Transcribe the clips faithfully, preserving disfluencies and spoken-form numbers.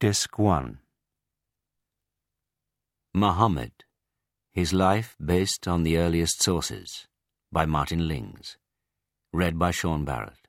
Disc one. Muhammad, His Life Based on the Earliest Sources, by Martin Lings. Read by Sean Barrett.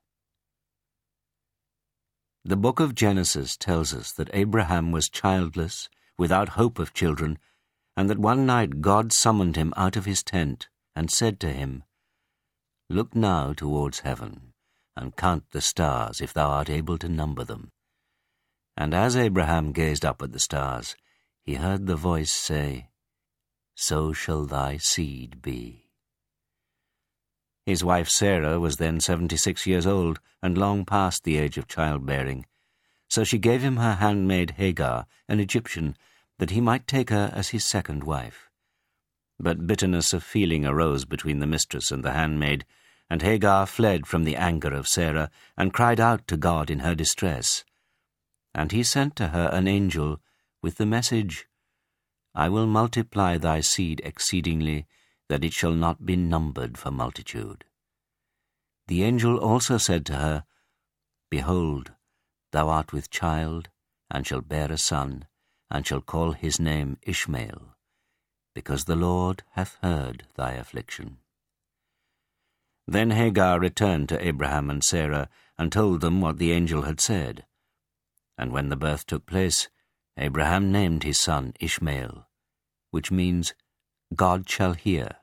The book of Genesis tells us that Abraham was childless, without hope of children, and that one night God summoned him out of his tent and said to him, "Look now towards heaven, and count the stars, if thou art able to number them." And as Abraham gazed up at the stars, he heard the voice say, "So shall thy seed be." His wife Sarah was then seventy-six years old and long past the age of childbearing, so she gave him her handmaid Hagar, an Egyptian, that he might take her as his second wife. But bitterness of feeling arose between the mistress and the handmaid, and Hagar fled from the anger of Sarah and cried out to God in her distress. And he sent to her an angel with the message, "I will multiply thy seed exceedingly, that it shall not be numbered for multitude." The angel also said to her, "Behold, thou art with child, and shalt bear a son, and shall call his name Ishmael, because the Lord hath heard thy affliction." Then Hagar returned to Abraham and Sarah, and told them what the angel had said. And when the birth took place, Abraham named his son Ishmael, which means, "God shall hear."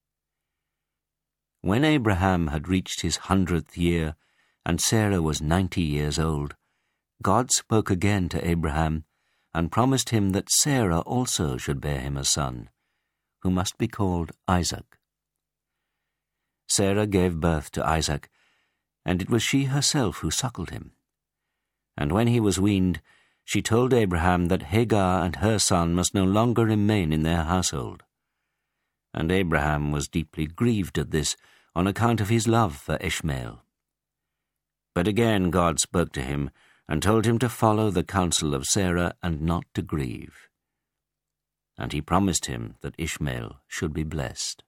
When Abraham had reached his hundredth year, and Sarah was ninety years old, God spoke again to Abraham, and promised him that Sarah also should bear him a son, who must be called Isaac. Sarah gave birth to Isaac, and it was she herself who suckled him. And when he was weaned, she told Abraham that Hagar and her son must no longer remain in their household. And Abraham was deeply grieved at this on account of his love for Ishmael. But again God spoke to him and told him to follow the counsel of Sarah and not to grieve. And he promised him that Ishmael should be blessed.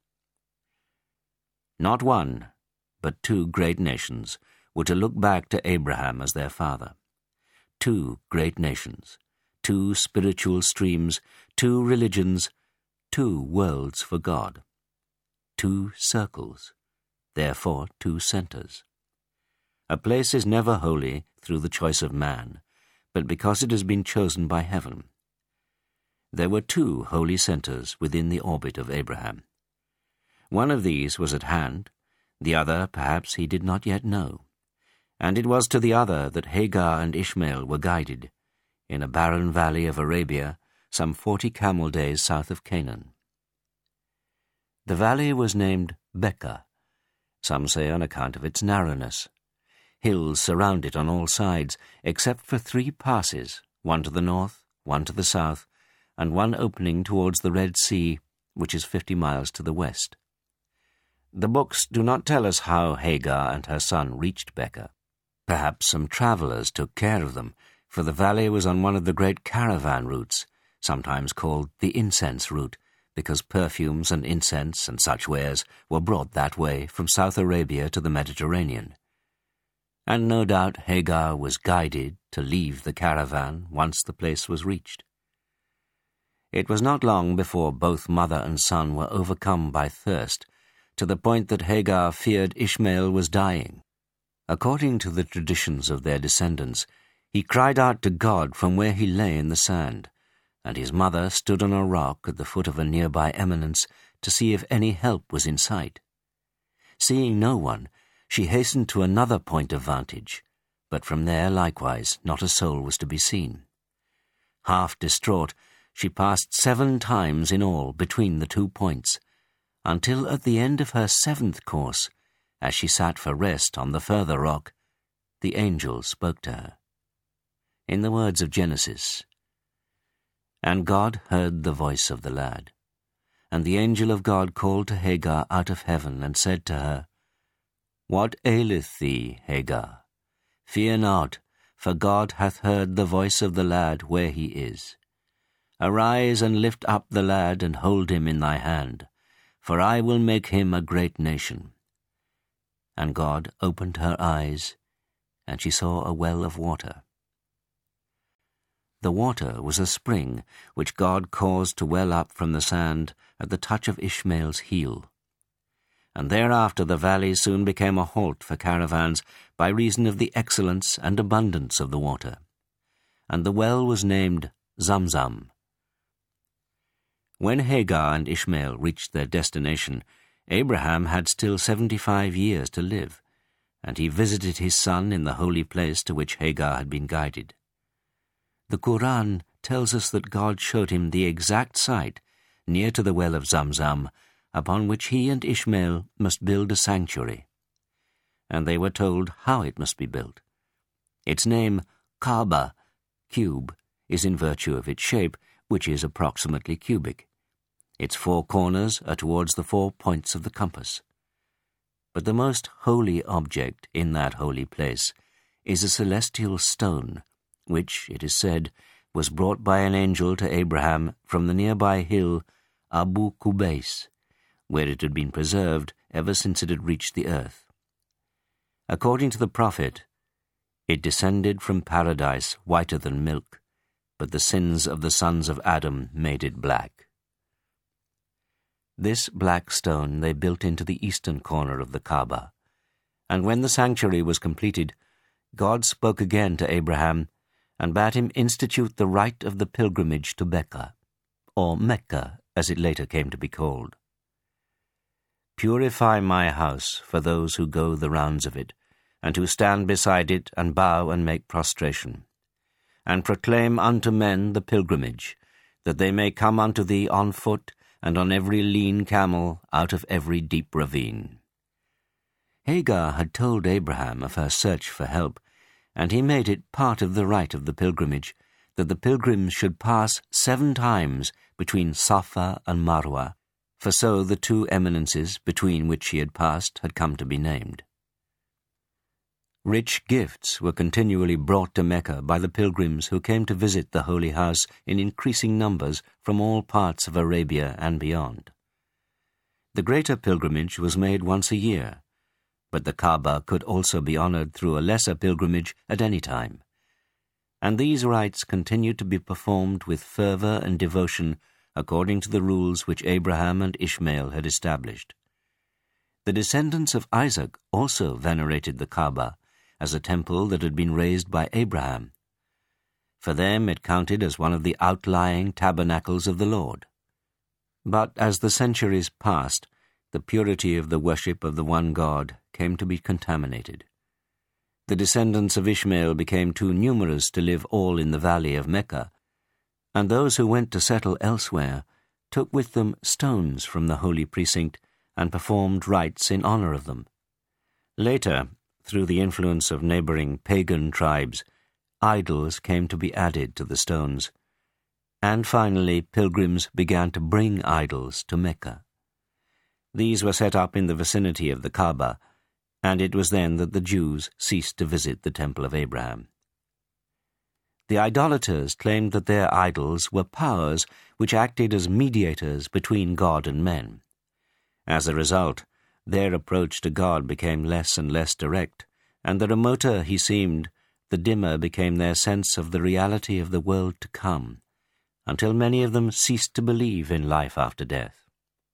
Not one, but two great nations were to look back to Abraham as their father. Two great nations, two spiritual streams, two religions, two worlds for God. Two circles, therefore two centers. A place is never holy through the choice of man, but because it has been chosen by heaven. There were two holy centers within the orbit of Abraham. One of these was at hand, the other perhaps he did not yet know. And it was to the other that Hagar and Ishmael were guided, in a barren valley of Arabia, some forty camel days south of Canaan. The valley was named Becca, some say on account of its narrowness. Hills surround it on all sides, except for three passes, one to the north, one to the south, and one opening towards the Red Sea, which is fifty miles to the west. The books do not tell us how Hagar and her son reached Becca. Perhaps some travellers took care of them, for the valley was on one of the great caravan routes, sometimes called the incense route, because perfumes and incense and such wares were brought that way from South Arabia to the Mediterranean. And no doubt Hagar was guided to leave the caravan once the place was reached. It was not long before both mother and son were overcome by thirst, to the point that Hagar feared Ishmael was dying. According to the traditions of their descendants, he cried out to God from where he lay in the sand, and his mother stood on a rock at the foot of a nearby eminence to see if any help was in sight. Seeing no one, she hastened to another point of vantage, but from there likewise not a soul was to be seen. Half distraught, she passed seven times in all between the two points, until at the end of her seventh course, as she sat for rest on the further rock, the angel spoke to her. In the words of Genesis, "And God heard the voice of the lad, and the angel of God called to Hagar out of heaven and said to her, What aileth thee, Hagar? Fear not, for God hath heard the voice of the lad where he is. Arise and lift up the lad and hold him in thy hand, for I will make him a great nation. And God opened her eyes, and she saw a well of water. The water was a spring which God caused to well up from the sand at the touch of Ishmael's heel. And thereafter the valley soon became a halt for caravans by reason of the excellence and abundance of the water. And the well was named Zamzam. When Hagar and Ishmael reached their destination, Abraham had still seventy-five years to live, and he visited his son in the holy place to which Hagar had been guided. The Quran tells us that God showed him the exact site near to the well of Zamzam, upon which he and Ishmael must build a sanctuary. And they were told how it must be built. Its name, Kaaba, cube, is in virtue of its shape, which is approximately cubic. Its four corners are towards the four points of the compass. But the most holy object in that holy place is a celestial stone, which, it is said, was brought by an angel to Abraham from the nearby hill Abu Qubais, where it had been preserved ever since it had reached the earth. According to the prophet, it descended from paradise whiter than milk, but the sins of the sons of Adam made it black. This black stone they built into the eastern corner of the Kaaba, and when the sanctuary was completed, God spoke again to Abraham and bade him institute the rite of the pilgrimage to Mecca, or Mecca as it later came to be called. Purify my house for those who go the rounds of it, and who stand beside it and bow and make prostration, and proclaim unto men the pilgrimage, that they may come unto thee on foot and on every lean camel out of every deep ravine. Hagar had told Abraham of her search for help, and he made it part of the rite of the pilgrimage that the pilgrims should pass seven times between Safa and Marwa, for so the two eminences between which he had passed had come to be named. Rich gifts were continually brought to Mecca by the pilgrims who came to visit the holy house in increasing numbers from all parts of Arabia and beyond. The greater pilgrimage was made once a year, but the Kaaba could also be honored through a lesser pilgrimage at any time, and these rites continued to be performed with fervor and devotion according to the rules which Abraham and Ishmael had established. The descendants of Isaac also venerated the Kaaba as a temple that had been raised by Abraham. For them it counted as one of the outlying tabernacles of the Lord. But as the centuries passed, the purity of the worship of the one God came to be contaminated. The descendants of Ishmael became too numerous to live all in the valley of Mecca, and those who went to settle elsewhere took with them stones from the holy precinct and performed rites in honor of them. Later, through the influence of neighboring pagan tribes, idols came to be added to the stones, and finally pilgrims began to bring idols to Mecca. These were set up in the vicinity of the Kaaba, and it was then that the Jews ceased to visit the Temple of Abraham. The idolaters claimed that their idols were powers which acted as mediators between God and men. As a result, their approach to God became less and less direct, and the remoter he seemed, the dimmer became their sense of the reality of the world to come, until many of them ceased to believe in life after death.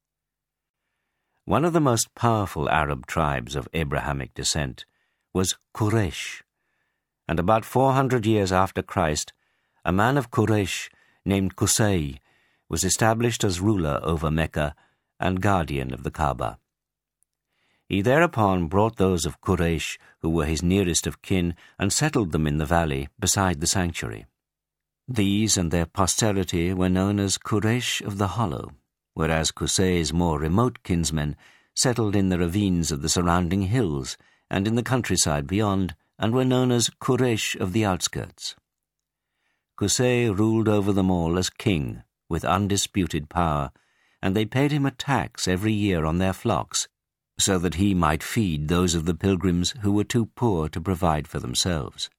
One of the most powerful Arab tribes of Abrahamic descent was Quraysh, and about four hundred years after Christ, a man of Quraysh named Qusay was established as ruler over Mecca and guardian of the Kaaba. He thereupon brought those of Quraysh who were his nearest of kin and settled them in the valley beside the sanctuary. These and their posterity were known as Quraysh of the Hollow, whereas Qusay's more remote kinsmen settled in the ravines of the surrounding hills and in the countryside beyond, and were known as Quraysh of the outskirts. Qusay ruled over them all as king, with undisputed power, and they paid him a tax every year on their flocks, so that he might feed those of the pilgrims who were too poor to provide for themselves.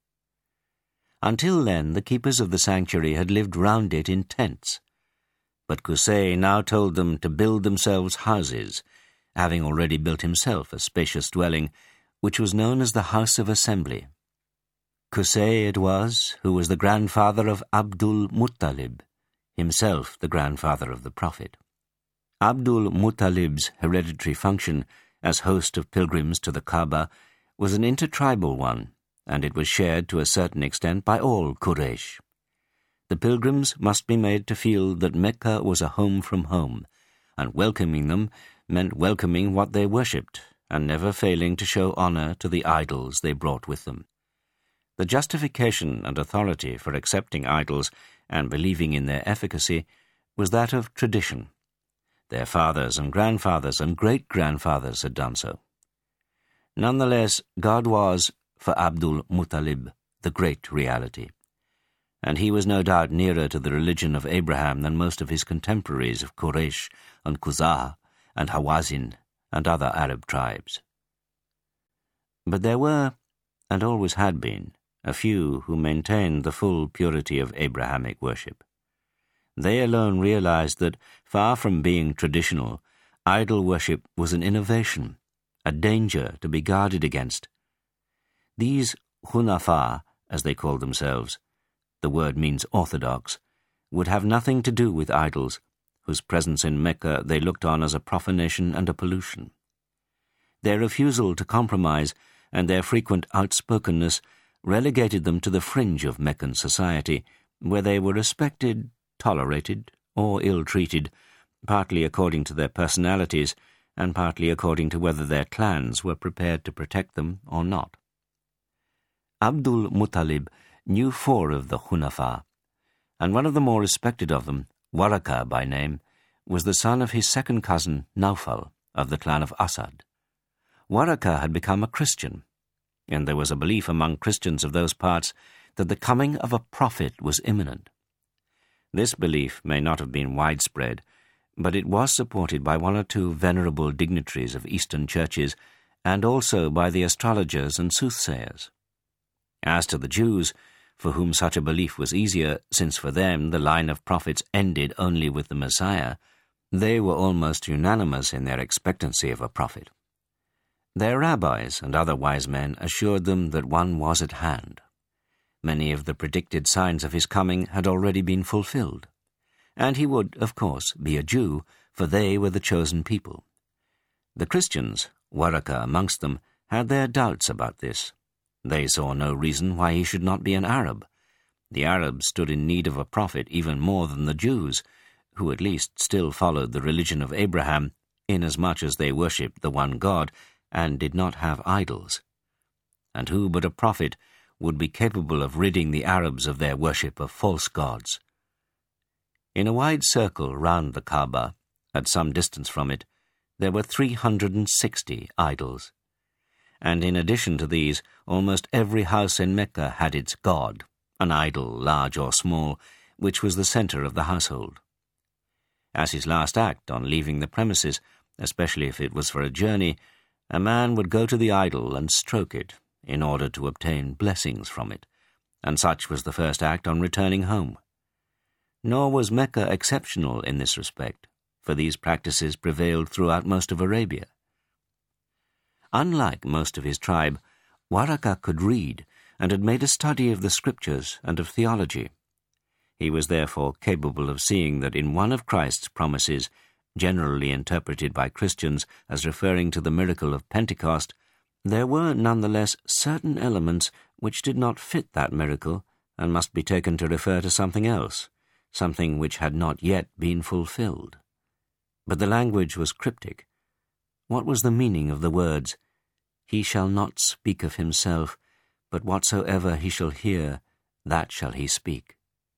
Until then, the keepers of the sanctuary had lived round it in tents, but Qusay now told them to build themselves houses, having already built himself a spacious dwelling, which was known as the House of Assembly. Qusay it was who was the grandfather of Abdul Muttalib, himself the grandfather of the Prophet. Abdul Muttalib's hereditary function as host of pilgrims to the Kaaba was an intertribal one, and it was shared to a certain extent by all Quraysh. The pilgrims must be made to feel that Mecca was a home from home, and welcoming them meant welcoming what they worshipped, and never failing to show honour to the idols they brought with them. The justification and authority for accepting idols and believing in their efficacy was that of tradition. Their fathers and grandfathers and great-grandfathers had done so. Nonetheless, God was, for Abdul Muttalib, the great reality, and he was no doubt nearer to the religion of Abraham than most of his contemporaries of Quraysh and Khuzah and Hawazin and other Arab tribes. But there were, and always had been, a few who maintained the full purity of Abrahamic worship. They alone realized that, far from being traditional, idol worship was an innovation, a danger to be guarded against. These Hunafa, as they called themselves, the word means orthodox, would have nothing to do with idols, whose presence in Mecca they looked on as a profanation and a pollution. Their refusal to compromise and their frequent outspokenness relegated them to the fringe of Meccan society, where they were respected, tolerated, or ill-treated, partly according to their personalities and partly according to whether their clans were prepared to protect them or not. Abdul Muttalib knew four of the Hunafa, and one of the more respected of them, Waraka by name, was the son of his second cousin, Naufal, of the clan of Asad. Waraka had become a Christian, and there was a belief among Christians of those parts that the coming of a prophet was imminent. This belief may not have been widespread, but it was supported by one or two venerable dignitaries of Eastern churches and also by the astrologers and soothsayers. As to the Jews, for whom such a belief was easier, since for them the line of prophets ended only with the Messiah, they were almost unanimous in their expectancy of a prophet. Their rabbis and other wise men assured them that one was at hand. Many of the predicted signs of his coming had already been fulfilled, and he would, of course, be a Jew, for they were the chosen people. The Christians, Waraka amongst them, had their doubts about this. They saw no reason why he should not be an Arab. The Arabs stood in need of a prophet even more than the Jews, who at least still followed the religion of Abraham, inasmuch as they worshipped the one God and did not have idols. And who but a prophet would be capable of ridding the Arabs of their worship of false gods? In a wide circle round the Kaaba, at some distance from it, there were three hundred and sixty idols. And in addition to these, almost every house in Mecca had its god, an idol, large or small, which was the centre of the household. As his last act on leaving the premises, especially if it was for a journey, a man would go to the idol and stroke it, in order to obtain blessings from it, and such was the first act on returning home. Nor was Mecca exceptional in this respect, for these practices prevailed throughout most of Arabia. Unlike most of his tribe, Waraka could read and had made a study of the scriptures and of theology. He was therefore capable of seeing that in one of Christ's promises, generally interpreted by Christians as referring to the miracle of Pentecost, there were nonetheless certain elements which did not fit that miracle and must be taken to refer to something else, something which had not yet been fulfilled. But the language was cryptic. What was the meaning of the words, "He shall not speak of himself, but whatsoever he shall hear, that shall he speak"?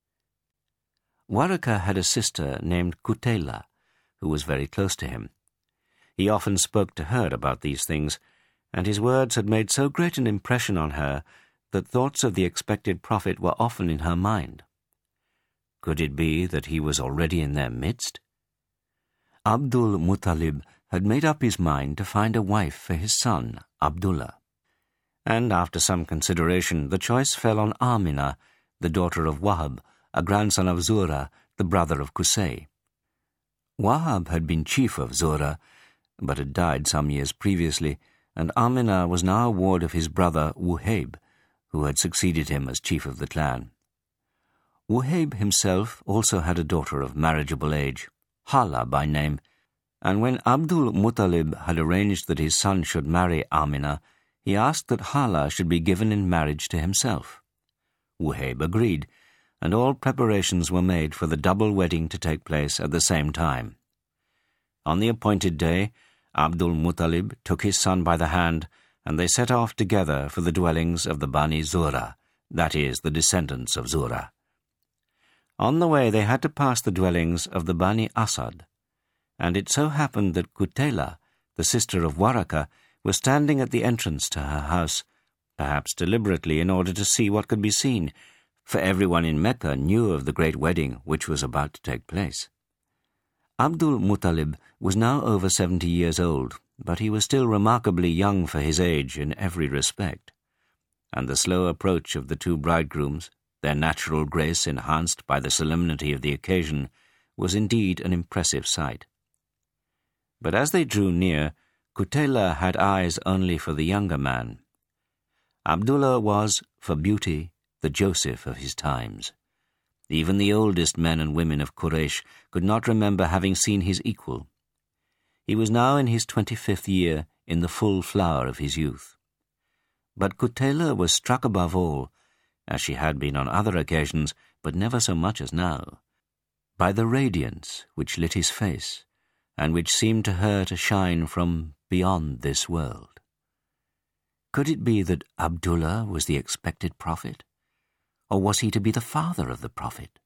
Waraka had a sister named Qutayla, who was very close to him. He often spoke to her about these things, and his words had made so great an impression on her that thoughts of the expected prophet were often in her mind. Could it be that he was already in their midst? Abdul Muttalib had made up his mind to find a wife for his son, Abdullah, and after some consideration the choice fell on Amina, the daughter of Wahab, a grandson of Zura, the brother of Qusay. Wahab had been chief of Zura, but had died some years previously, and Amina was now a ward of his brother Wuhayb, who had succeeded him as chief of the clan. Wuhayb himself also had a daughter of marriageable age, Hala by name, and when Abdul Muttalib had arranged that his son should marry Amina, he asked that Hala should be given in marriage to himself. Wuhayb agreed, and all preparations were made for the double wedding to take place at the same time. On the appointed day, Abdul Muttalib took his son by the hand, and they set off together for the dwellings of the Bani Zura, that is, the descendants of Zura. On the way they had to pass the dwellings of the Bani Asad, and it so happened that Qutayla, the sister of Waraka, was standing at the entrance to her house, perhaps deliberately in order to see what could be seen, for everyone in Mecca knew of the great wedding which was about to take place. Abdul Muttalib was now over seventy years old, but he was still remarkably young for his age in every respect, and the slow approach of the two bridegrooms, their natural grace enhanced by the solemnity of the occasion, was indeed an impressive sight. But as they drew near, Qutayla had eyes only for the younger man. Abdullah was, for beauty, the Joseph of his times. Even the oldest men and women of Quraysh could not remember having seen his equal. He was now in his twenty-fifth year, in the full flower of his youth. But Qutayla was struck above all, as she had been on other occasions, but never so much as now, by the radiance which lit his face, and which seemed to her to shine from beyond this world. Could it be that Abdullah was the expected prophet? Or was he to be the father of the prophet?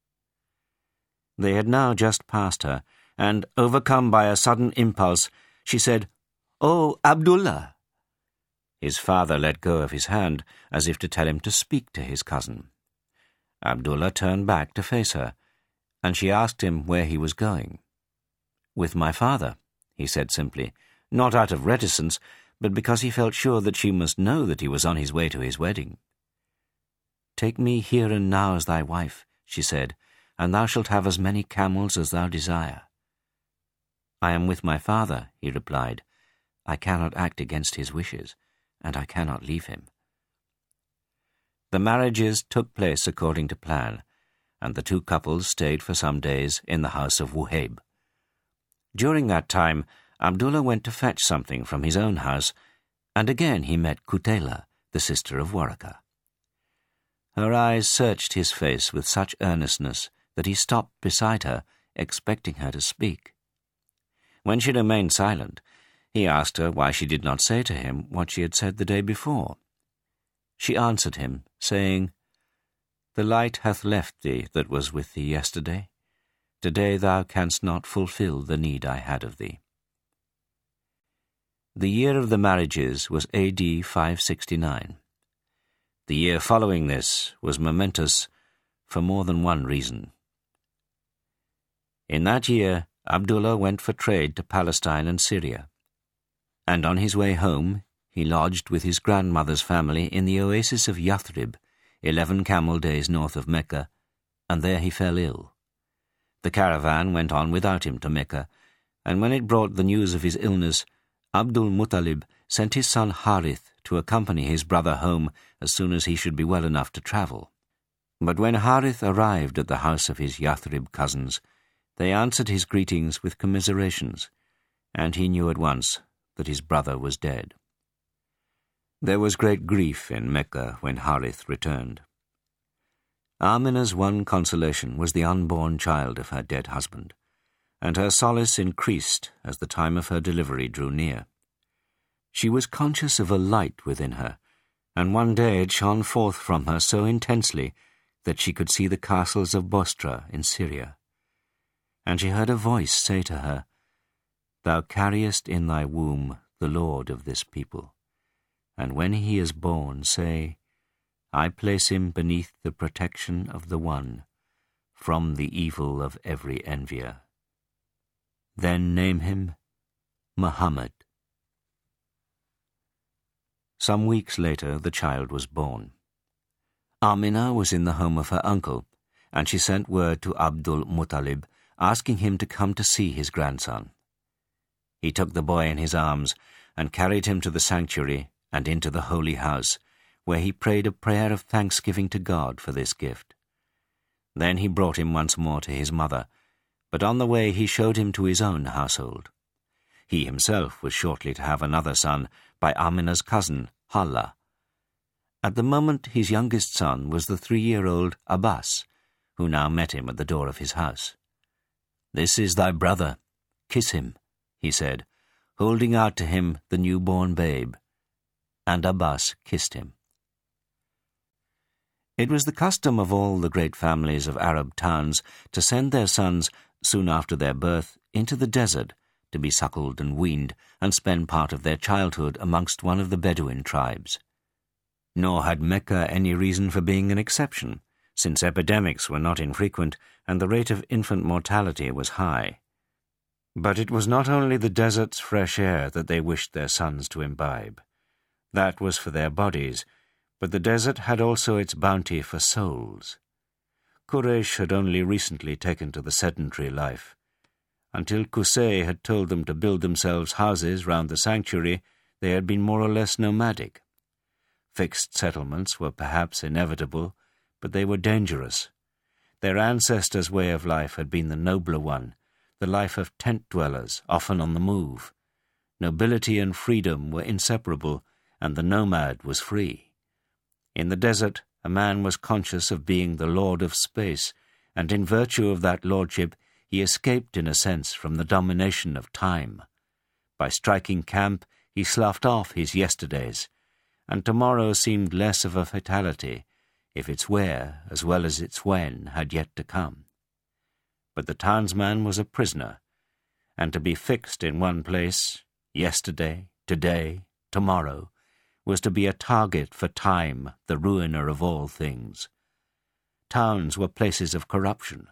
They had now just passed her, and, overcome by a sudden impulse, she said, "Oh, Abdullah!" His father let go of his hand, as if to tell him to speak to his cousin. Abdullah turned back to face her, and she asked him where he was going. "With my father," he said simply, not out of reticence, but because he felt sure that she must know that he was on his way to his wedding. "Take me here and now as thy wife," she said, "and thou shalt have as many camels as thou desire." "I am with my father," he replied. "I cannot act against his wishes, and I cannot leave him." The marriages took place according to plan, and the two couples stayed for some days in the house of Wuhayb. During that time, Abdullah went to fetch something from his own house, and again he met Qutayla, the sister of Waraka. Her eyes searched his face with such earnestness that he stopped beside her, expecting her to speak. When she remained silent, he asked her why she did not say to him what she had said the day before. She answered him, saying, "The light hath left thee that was with thee yesterday. Today thou canst not fulfill the need I had of thee." The year of the marriages was A D five sixty-nine. The year following this was momentous for more than one reason. In that year, Abdullah went for trade to Palestine and Syria, and on his way home he lodged with his grandmother's family in the oasis of Yathrib, eleven camel days north of Mecca, and there he fell ill. The caravan went on without him to Mecca, and when it brought the news of his illness, Abdul Muttalib sent his son Harith to accompany his brother home as soon as he should be well enough to travel. But when Harith arrived at the house of his Yathrib cousins, they answered his greetings with commiserations, and he knew at once that his brother was dead. There was great grief in Mecca when Harith returned. Amina's one consolation was the unborn child of her dead husband, and her solace increased as the time of her delivery drew near. She was conscious of a light within her, and one day it shone forth from her so intensely that she could see the castles of Bostra in Syria. And she heard a voice say to her, "Thou carriest in thy womb the Lord of this people, and when he is born, say, I place him beneath the protection of the One, from the evil of every envier. Then name him Muhammad." Some weeks later, the child was born. Amina was in the home of her uncle, and she sent word to Abdul Muttalib, asking him to come to see his grandson. He took the boy in his arms and carried him to the sanctuary and into the holy house, where he prayed a prayer of thanksgiving to God for this gift. Then he brought him once more to his mother, but on the way he showed him to his own household. He himself was shortly to have another son by Amina's cousin, Hala. At the moment his youngest son was the three-year-old Abbas, who now met him at the door of his house. "This is thy brother. Kiss him," he said, holding out to him the newborn babe. And Abbas kissed him. It was the custom of all the great families of Arab towns to send their sons, soon after their birth, into the desert to be suckled and weaned and spend part of their childhood amongst one of the Bedouin tribes. Nor had Mecca any reason for being an exception, since epidemics were not infrequent and the rate of infant mortality was high. But it was not only the desert's fresh air that they wished their sons to imbibe. That was for their bodies, but the desert had also its bounty for souls. Quraysh had only recently taken to the sedentary life. Until Qusay had told them to build themselves houses round the sanctuary, they had been more or less nomadic. Fixed settlements were perhaps inevitable, but they were dangerous. Their ancestors' way of life had been the nobler one, the life of tent-dwellers, often on the move. Nobility and freedom were inseparable, and the nomad was free. In the desert, a man was conscious of being the lord of space, and in virtue of that lordship he escaped in a sense from the domination of time. By striking camp he sloughed off his yesterdays, and tomorrow seemed less of a fatality, if its where as well as its when had yet to come. But the townsman was a prisoner, and to be fixed in one place, yesterday, today, tomorrow, was to be a target for time, the ruiner of all things. Towns were places of corruption.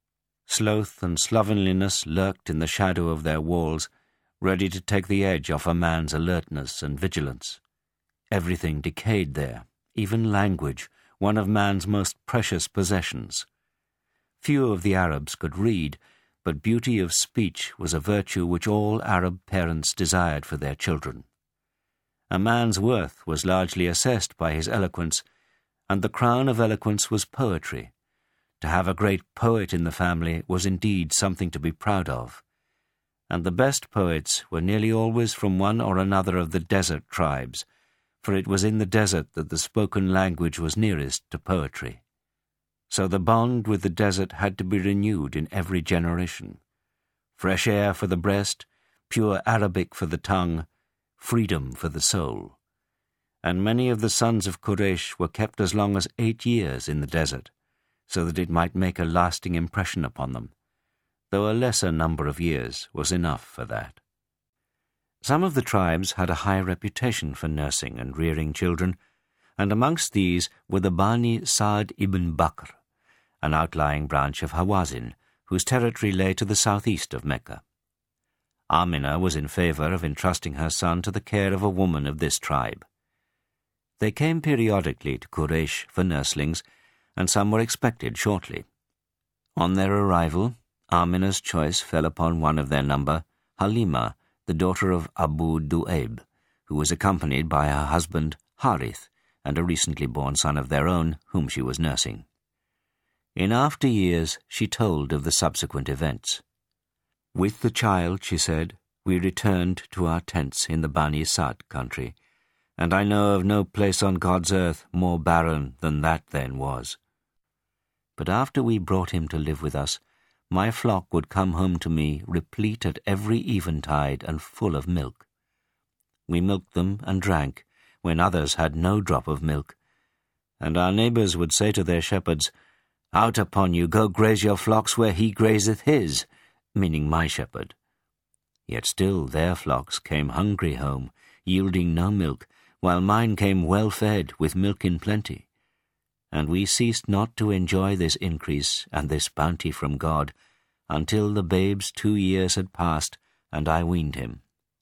Sloth and slovenliness lurked in the shadow of their walls, ready to take the edge off a man's alertness and vigilance. Everything decayed there, even language, one of man's most precious possessions. Few of the Arabs could read, but beauty of speech was a virtue which all Arab parents desired for their children. A man's worth was largely assessed by his eloquence, and the crown of eloquence was poetry. To have a great poet in the family was indeed something to be proud of. And the best poets were nearly always from one or another of the desert tribes, for it was in the desert that the spoken language was nearest to poetry. So the bond with the desert had to be renewed in every generation. Fresh air for the breast, pure Arabic for the tongue, freedom for the soul. And many of the sons of Quraysh were kept as long as eight years in the desert, so that it might make a lasting impression upon them, though a lesser number of years was enough for that. Some of the tribes had a high reputation for nursing and rearing children, and amongst these were the Bani Sa'd ibn Bakr, an outlying branch of Hawazin, whose territory lay to the southeast of Mecca. Amina was in favour of entrusting her son to the care of a woman of this tribe. They came periodically to Quraysh for nurslings, and some were expected shortly. On their arrival, Amina's choice fell upon one of their number, Halima, the daughter of Abu Du'aib, who was accompanied by her husband Harith and a recently born son of their own, whom she was nursing. In after years she told of the subsequent events. "With the child," she said, "we returned to our tents in the Bani Sa'd country, and I know of no place on God's earth more barren than that then was. But after we brought him to live with us, my flock would come home to me replete at every eventide and full of milk. We milked them and drank, when others had no drop of milk, and our neighbours would say to their shepherds, 'Out upon you, go graze your flocks where he grazeth his,' meaning my shepherd. Yet still their flocks came hungry home, yielding no milk, while mine came well-fed, with milk in plenty. And we ceased not to enjoy this increase and this bounty from God, until the babe's two years had passed, and I weaned him.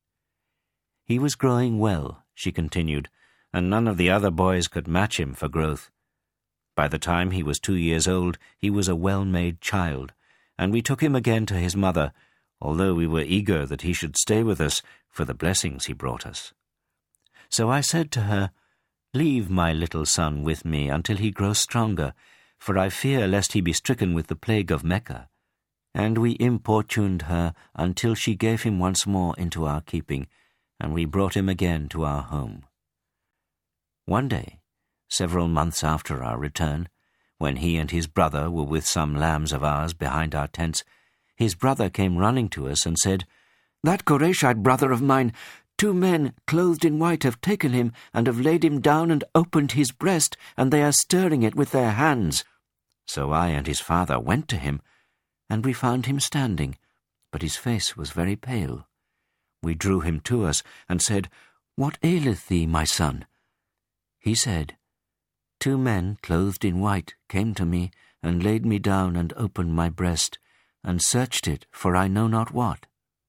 He was growing well," she continued, "and none of the other boys could match him for growth. By the time he was two years old, he was a well-made child, and we took him again to his mother, although we were eager that he should stay with us for the blessings he brought us. So I said to her, Leave my little son with me until he grows stronger, for I fear lest he be stricken with the plague of Mecca. And we importuned her until she gave him once more into our keeping, and we brought him again to our home. One day, several months after our return, when he and his brother were with some lambs of ours behind our tents, his brother came running to us and said, "That Qurayshite brother of mine, two men clothed in white have taken him and have laid him down and opened his breast, and they are stirring it with their hands." So I and his father went to him, and we found him standing, but his face was very pale. We drew him to us and said, "What aileth thee, my son?" He said, "Two men clothed in white came to me and laid me down and opened my breast, and searched it for I know not what."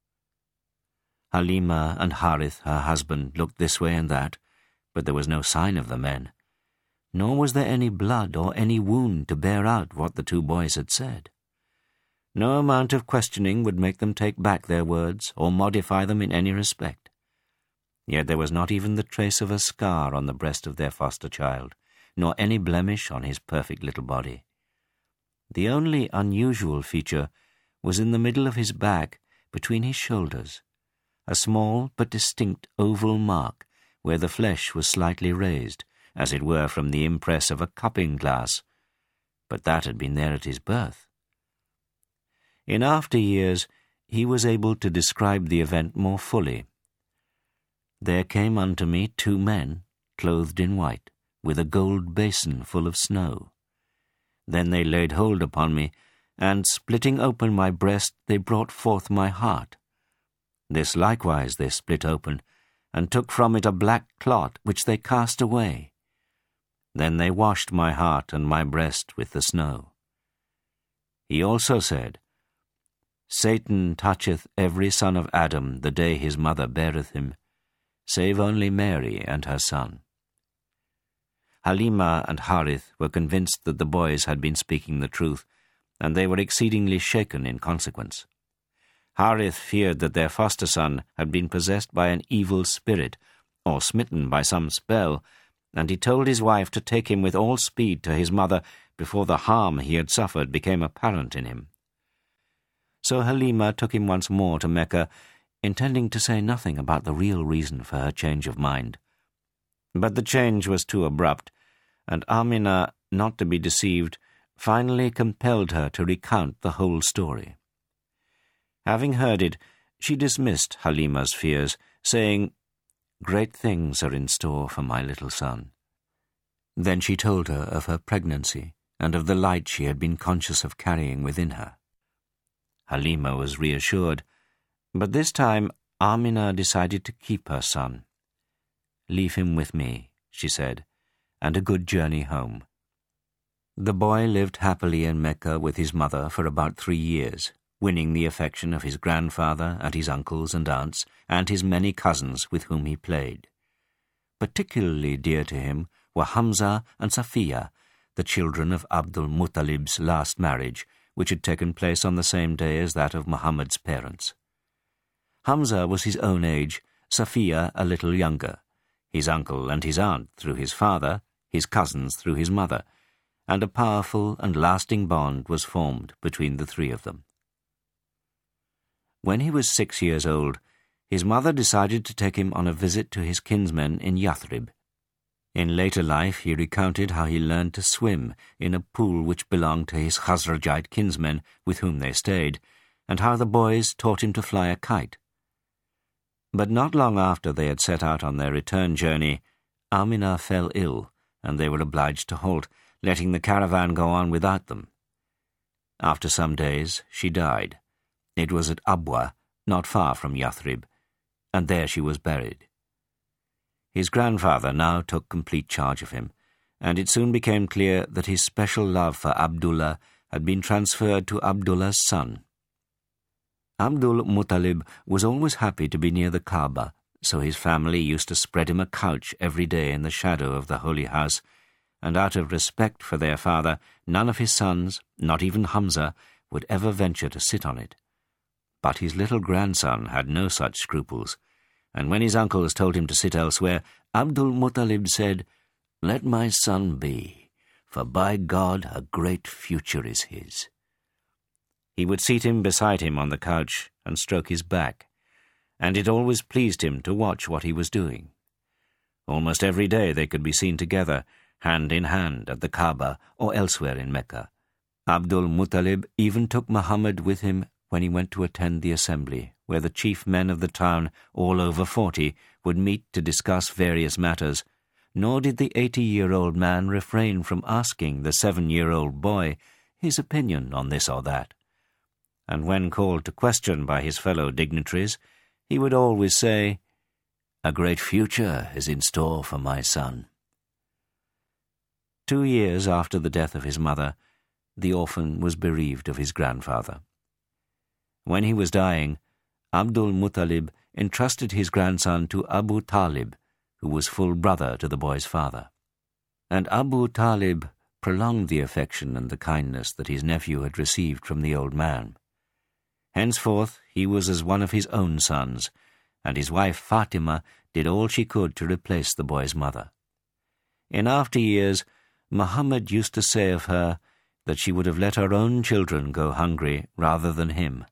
Halima and Harith, her husband, looked this way and that, but there was no sign of the men, nor was there any blood or any wound to bear out what the two boys had said. No amount of questioning would make them take back their words or modify them in any respect. Yet there was not even the trace of a scar on the breast of their foster child, nor any blemish on his perfect little body. The only unusual feature was in the middle of his back, between his shoulders, a small but distinct oval mark where the flesh was slightly raised, as it were from the impress of a cupping glass, but that had been there at his birth. In after years, he was able to describe the event more fully. "There came unto me two men, clothed in white, with a gold basin full of snow. Then they laid hold upon me, and splitting open my breast, they brought forth my heart. This likewise they split open, and took from it a black clot, which they cast away. Then they washed my heart and my breast with the snow." He also said, "Satan toucheth every son of Adam the day his mother beareth him, save only Mary and her son." Halima and Harith were convinced that the boys had been speaking the truth, and they were exceedingly shaken in consequence. Harith feared that their foster son had been possessed by an evil spirit, or smitten by some spell, and he told his wife to take him with all speed to his mother before the harm he had suffered became apparent in him. So Halima took him once more to Mecca, intending to say nothing about the real reason for her change of mind. But the change was too abrupt, and Amina, not to be deceived, finally compelled her to recount the whole story. Having heard it, she dismissed Halima's fears, saying, "Great things are in store for my little son." Then she told her of her pregnancy and of the light she had been conscious of carrying within her. Halima was reassured, but this time Amina decided to keep her son. "Leave him with me," she said, "and a good journey home." The boy lived happily in Mecca with his mother for about three years, winning the affection of his grandfather and his uncles and aunts and his many cousins with whom he played. Particularly dear to him were Hamza and Safiya, the children of Abdul Muttalib's last marriage, which had taken place on the same day as that of Muhammad's parents. Hamza was his own age, Safiya a little younger, his uncle and his aunt through his father, his cousins through his mother, and a powerful and lasting bond was formed between the three of them. When he was six years old, his mother decided to take him on a visit to his kinsmen in Yathrib. In later life he recounted how he learned to swim in a pool which belonged to his Khazrajite kinsmen with whom they stayed, and how the boys taught him to fly a kite. But not long after they had set out on their return journey, Amina fell ill, and they were obliged to halt, letting the caravan go on without them. After some days she died. It was at Abwa, not far from Yathrib, and there she was buried. His grandfather now took complete charge of him, and it soon became clear that his special love for Abdullah had been transferred to Abdullah's son. Abdul Muttalib was always happy to be near the Kaaba, so his family used to spread him a couch every day in the shadow of the holy house, and out of respect for their father, none of his sons, not even Hamza, would ever venture to sit on it. But his little grandson had no such scruples, and when his uncles told him to sit elsewhere, Abdul Muttalib said, Let my son be, for by God a great future is his." He would seat him beside him on the couch and stroke his back, and it always pleased him to watch what he was doing. Almost every day they could be seen together, hand in hand, at the Kaaba or elsewhere in Mecca. Abdul Muttalib even took Muhammad with him when he went to attend the assembly, where the chief men of the town, all over forty, would meet to discuss various matters, nor did the eighty-year-old man refrain from asking the seven-year-old boy his opinion on this or that. And when called to question by his fellow dignitaries, he would always say, "A great future is in store for my son." Two years after the death of his mother, the orphan was bereaved of his grandfather. When he was dying, Abdul Muttalib entrusted his grandson to Abu Talib, who was full brother to the boy's father. And Abu Talib prolonged the affection and the kindness that his nephew had received from the old man. Henceforth he was as one of his own sons, and his wife Fatima did all she could to replace the boy's mother. In after years, Muhammad used to say of her that she would have let her own children go hungry rather than him.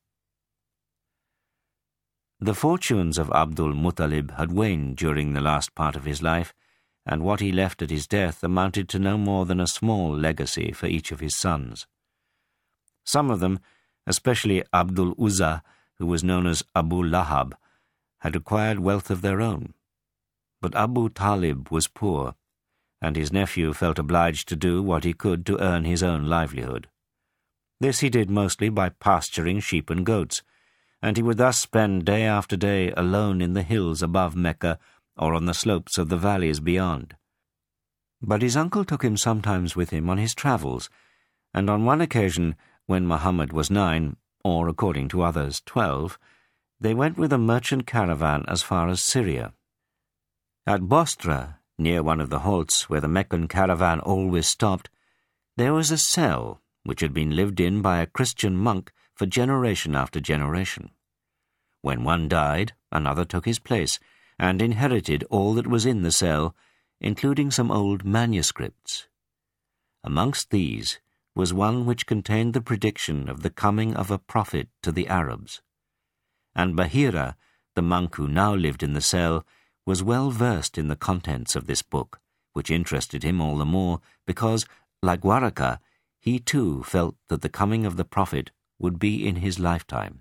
The fortunes of Abdul Muttalib had waned during the last part of his life, and what he left at his death amounted to no more than a small legacy for each of his sons. Some of them, especially Abdul Uzza, who was known as Abu Lahab, had acquired wealth of their own. But Abu Talib was poor, and his nephew felt obliged to do what he could to earn his own livelihood. This he did mostly by pasturing sheep and goats, and he would thus spend day after day alone in the hills above Mecca or on the slopes of the valleys beyond. But his uncle took him sometimes with him on his travels, and on one occasion, when Muhammad was nine, or according to others twelve, they went with a merchant caravan as far as Syria. At Bostra, near one of the halts where the Meccan caravan always stopped, there was a cell which had been lived in by a Christian monk for generation after generation. When one died, another took his place, and inherited all that was in the cell, including some old manuscripts. Amongst these was one which contained the prediction of the coming of a prophet to the Arabs. And Bahira, the monk who now lived in the cell, was well versed in the contents of this book, which interested him all the more because, like Waraka, he too felt that the coming of the prophet would be in his lifetime.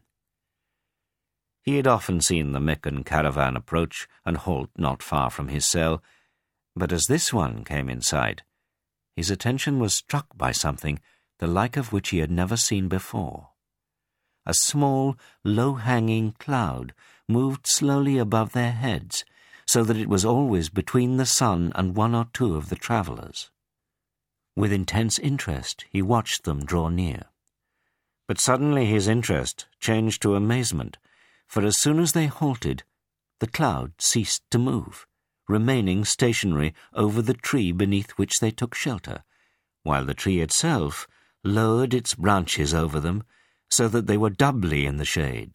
He had often seen the Meccan caravan approach and halt not far from his cell, but as this one came in sight, his attention was struck by something the like of which he had never seen before. A small, low-hanging cloud moved slowly above their heads, so that it was always between the sun and one or two of the travellers. With intense interest he watched them draw near. But suddenly his interest changed to amazement, for as soon as they halted, the cloud ceased to move, remaining stationary over the tree beneath which they took shelter, while the tree itself lowered its branches over them, so that they were doubly in the shade.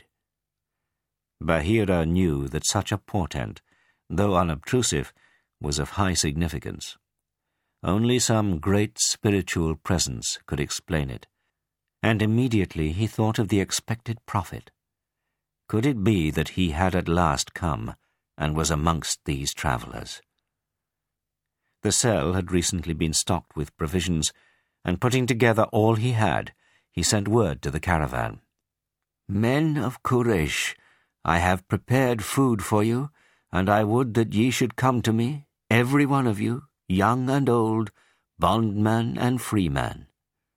Bahira knew that such a portent, though unobtrusive, was of high significance. Only some great spiritual presence could explain it, and immediately he thought of the expected prophet. Could it be that he had at last come, and was amongst these travellers? The cell had recently been stocked with provisions, and putting together all he had, he sent word to the caravan. "Men of Quraysh, I have prepared food for you, and I would that ye should come to me, every one of you, young and old, bondman and freeman."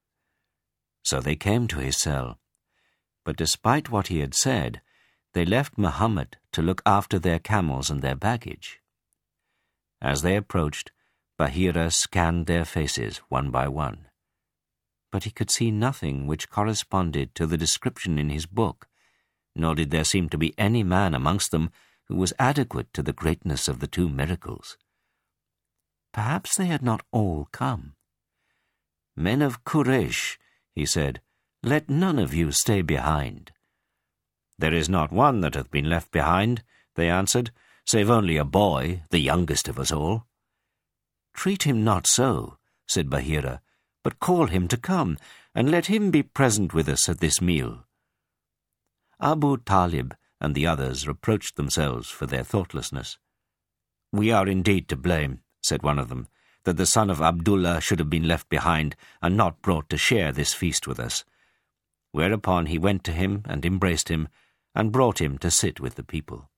So they came to his cell, but despite what he had said, they left Muhammad to look after their camels and their baggage. As they approached, Bahira scanned their faces one by one, but he could see nothing which corresponded to the description in his book, nor did there seem to be any man amongst them who was adequate to the greatness of the two miracles. Perhaps they had not all come. "Men of Quraysh," he said, "let none of you stay behind." "There is not one that hath been left behind," they answered, "save only a boy, the youngest of us all." "Treat him not so," said Bahira, "but call him to come, and let him be present with us at this meal." Abu Talib and the others reproached themselves for their thoughtlessness. "We are indeed to blame," said one of them, "that the son of Abdullah should have been left behind and not brought to share this feast with us." Whereupon he went to him and embraced him, and brought him to sit with the people.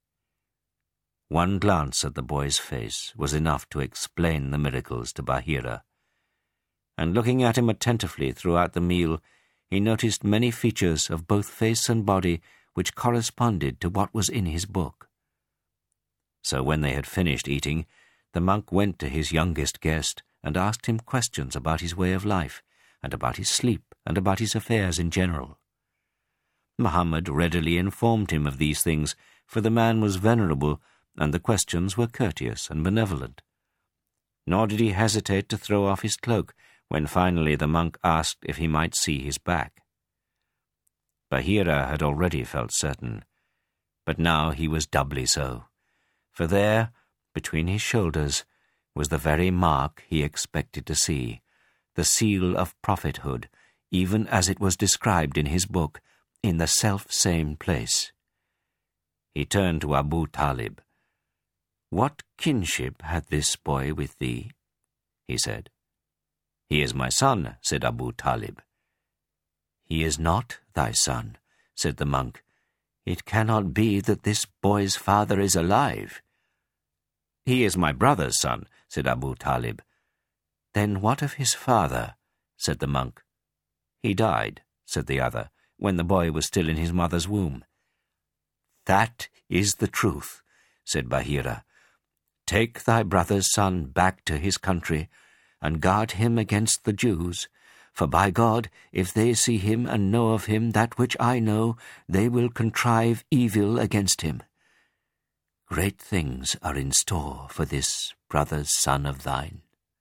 One glance at the boy's face was enough to explain the miracles to Bahira, and looking at him attentively throughout the meal, he noticed many features of both face and body which corresponded to what was in his book. So when they had finished eating, the monk went to his youngest guest and asked him questions about his way of life, and about his sleep, and about his affairs in general. Muhammad readily informed him of these things, for the man was venerable, and the questions were courteous and benevolent. Nor did he hesitate to throw off his cloak when finally the monk asked if he might see his back. Bahira had already felt certain, but now he was doubly so, for there, between his shoulders, was the very mark he expected to see, the seal of prophethood, even as it was described in his book, in the self-same place. He turned to Abu Talib. "What kinship hath this boy with thee?" he said. "He is my son," said Abu Talib. "He is not thy son," said the monk. "It cannot be that this boy's father is alive." "He is my brother's son," said Abu Talib. "Then what of his father?" said the monk. "He died," said the other, "when the boy was still in his mother's womb." "That is the truth," said Bahira. "Take thy brother's son back to his country, and guard him against the Jews, for by God, if they see him and know of him that which I know, they will contrive evil against him. Great things are in store for this brother's son of thine."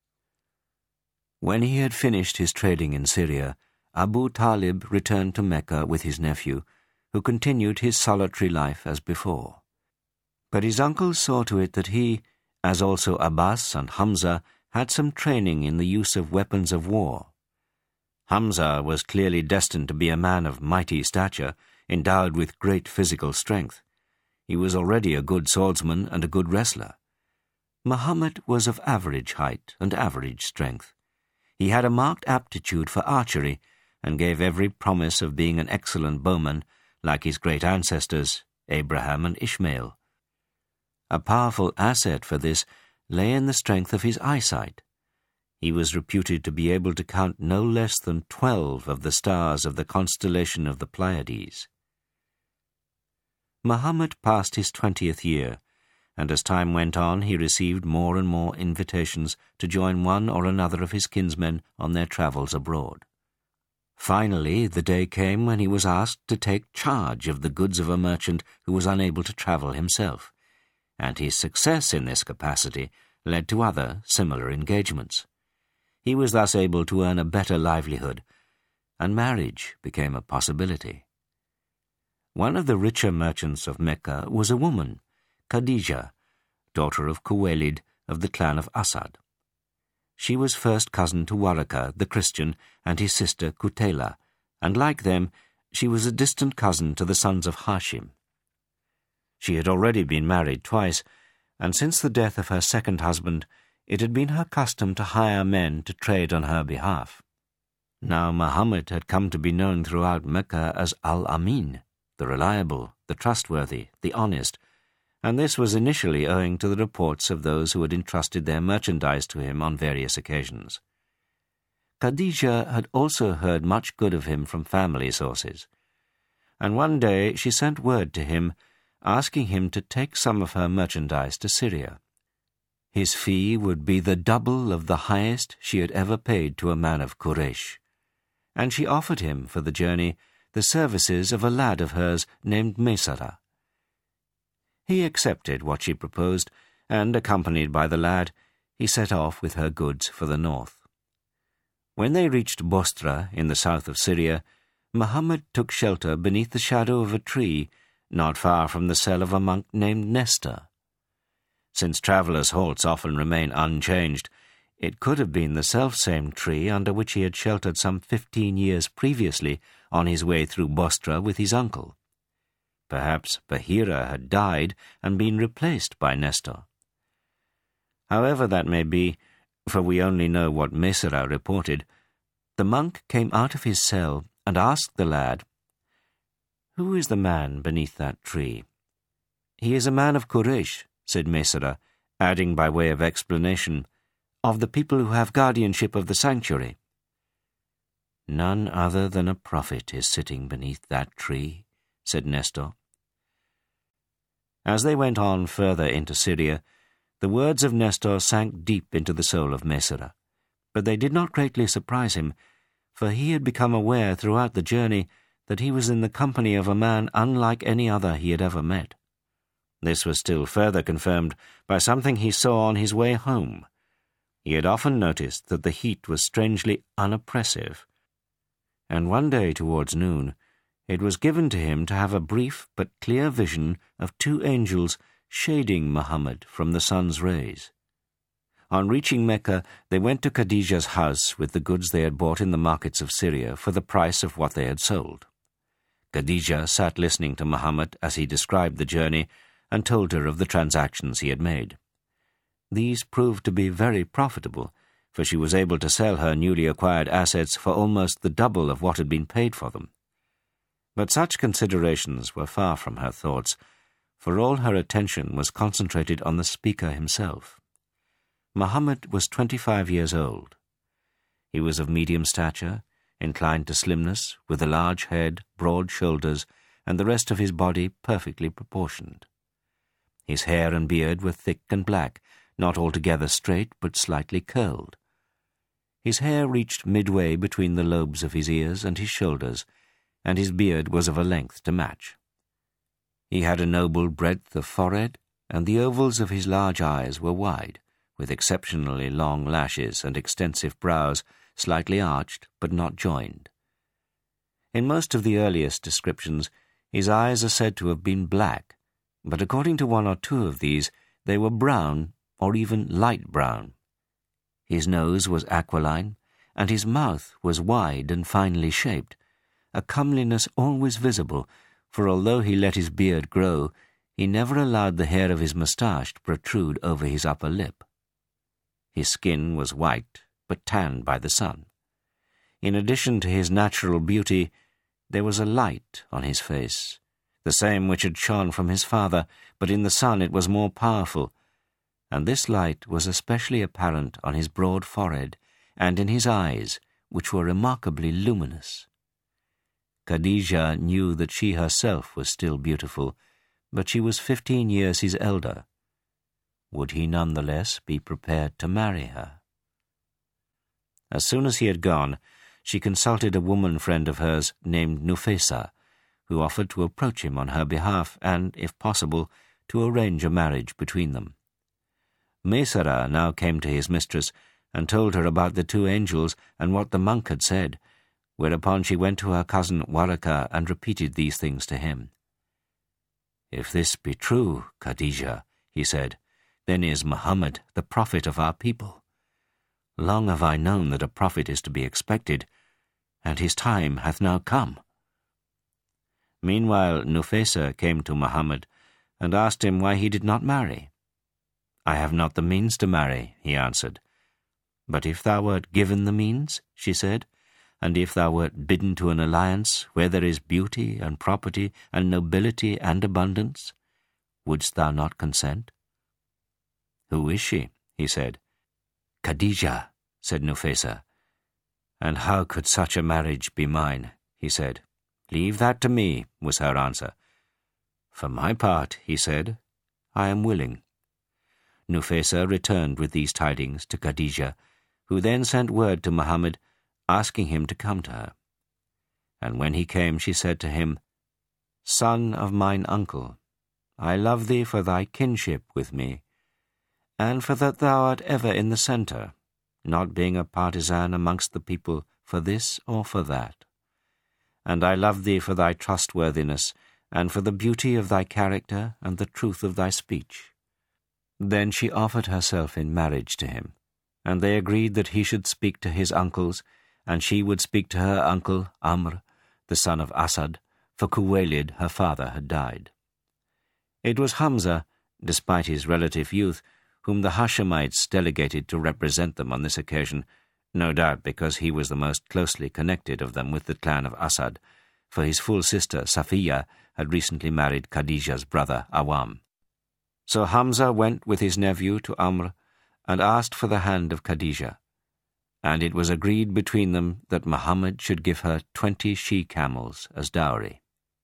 When he had finished his trading in Syria, Abu Talib returned to Mecca with his nephew, who continued his solitary life as before. But his uncle saw to it that he, as also Abbas and Hamza, had some training in the use of weapons of war. Hamza was clearly destined to be a man of mighty stature, endowed with great physical strength. He was already a good swordsman and a good wrestler. Muhammad was of average height and average strength. He had a marked aptitude for archery, and gave every promise of being an excellent bowman, like his great ancestors, Abraham and Ishmael. A powerful asset for this lay in the strength of his eyesight. He was reputed to be able to count no less than twelve of the stars of the constellation of the Pleiades. Muhammad passed his twentieth year, and as time went on he received more and more invitations to join one or another of his kinsmen on their travels abroad. Finally, the day came when he was asked to take charge of the goods of a merchant who was unable to travel himself, and his success in this capacity led to other similar engagements. He was thus able to earn a better livelihood, and marriage became a possibility. One of the richer merchants of Mecca was a woman, Khadijah, daughter of Khuwaylid of the clan of Asad. She was first cousin to Waraka, the Christian, and his sister Kutayla, and like them, she was a distant cousin to the sons of Hashim. She had already been married twice, and since the death of her second husband, it had been her custom to hire men to trade on her behalf. Now Muhammad had come to be known throughout Mecca as Al-Amin, the reliable, the trustworthy, the honest, and this was initially owing to the reports of those who had entrusted their merchandise to him on various occasions. Khadijah had also heard much good of him from family sources, and one day she sent word to him, asking him to take some of her merchandise to Syria. His fee would be the double of the highest she had ever paid to a man of Quraysh, and she offered him for the journey the services of a lad of hers named Maysara. He accepted what she proposed, and, accompanied by the lad, he set off with her goods for the north. When they reached Bostra in the south of Syria, Muhammad took shelter beneath the shadow of a tree not far from the cell of a monk named Nestor. Since travellers' halts often remain unchanged, it could have been the self-same tree under which he had sheltered some fifteen years previously on his way through Bostra with his uncle. Perhaps Bahira had died and been replaced by Nestor. However that may be, for we only know what Mesera reported, the monk came out of his cell and asked the lad, "Who is the man beneath that tree?" "He is a man of Quraysh," said Mesera, adding by way of explanation, "of the people who have guardianship of the sanctuary." "None other than a prophet is sitting beneath that tree," said Nestor. As they went on further into Syria, the words of Nestor sank deep into the soul of Mesera, but they did not greatly surprise him, for he had become aware throughout the journey that he was in the company of a man unlike any other he had ever met. This was still further confirmed by something he saw on his way home. He had often noticed that the heat was strangely unoppressive, and one day towards noon it was given to him to have a brief but clear vision of two angels shading Muhammad from the sun's rays. On reaching Mecca, they went to Khadija's house with the goods they had bought in the markets of Syria for the price of what they had sold. Khadija sat listening to Muhammad as he described the journey and told her of the transactions he had made. These proved to be very profitable, for she was able to sell her newly acquired assets for almost the double of what had been paid for them. But such considerations were far from her thoughts, for all her attention was concentrated on the speaker himself. Muhammad was twenty-five years old. He was of medium stature, inclined to slimness, with a large head, broad shoulders, and the rest of his body perfectly proportioned. His hair and beard were thick and black, not altogether straight, but slightly curled. His hair reached midway between the lobes of his ears and his shoulders, and his beard was of a length to match. He had a noble breadth of forehead, and the ovals of his large eyes were wide, with exceptionally long lashes and extensive brows, slightly arched but not joined. In most of the earliest descriptions, his eyes are said to have been black, but according to one or two of these, they were brown or even light brown. His nose was aquiline, and his mouth was wide and finely shaped, a comeliness always visible, for although he let his beard grow, he never allowed the hair of his moustache to protrude over his upper lip. His skin was white, but tanned by the sun. In addition to his natural beauty, there was a light on his face, the same which had shone from his father, but in the sun it was more powerful, and this light was especially apparent on his broad forehead and in his eyes, which were remarkably luminous. Khadija knew that she herself was still beautiful, but she was fifteen years his elder. Would he none the less be prepared to marry her? As soon as he had gone, she consulted a woman friend of hers named Nufesa, who offered to approach him on her behalf and, if possible, to arrange a marriage between them. Mesera now came to his mistress and told her about the two angels and what the monk had said, whereupon she went to her cousin Waraka and repeated these things to him. "If this be true, Khadija," he said, "then is Muhammad the prophet of our people. Long have I known that a prophet is to be expected, and his time hath now come." Meanwhile Nufesa came to Muhammad and asked him why he did not marry. "I have not the means to marry," he answered. "But if thou wert given the means," she said, "and if thou wert bidden to an alliance where there is beauty and property and nobility and abundance, wouldst thou not consent?" "Who is she?" he said. "Khadija," said Nufesa. "And how could such a marriage be mine?" he said. "Leave that to me," was her answer. "For my part," he said, "I am willing." Nufesa returned with these tidings to Khadija, who then sent word to Muhammad, asking him to come to her. And when he came, she said to him, "Son of mine uncle, I love thee for thy kinship with me, and for that thou art ever in the centre, not being a partisan amongst the people for this or for that. And I love thee for thy trustworthiness, and for the beauty of thy character and the truth of thy speech. Then she offered herself in marriage to him, and they agreed that he should speak to his uncles, and she would speak to her uncle Amr, the son of Asad, for Khuwaylid, her father, had died. It was Hamza, despite his relative youth, whom the Hashemites delegated to represent them on this occasion, no doubt because he was the most closely connected of them with the clan of Asad, for his full sister Safiya had recently married Khadija's brother Awam. So Hamza went with his nephew to Amr and asked for the hand of Khadija, and it was agreed between them that Muhammad should give her twenty she-camels as dowry.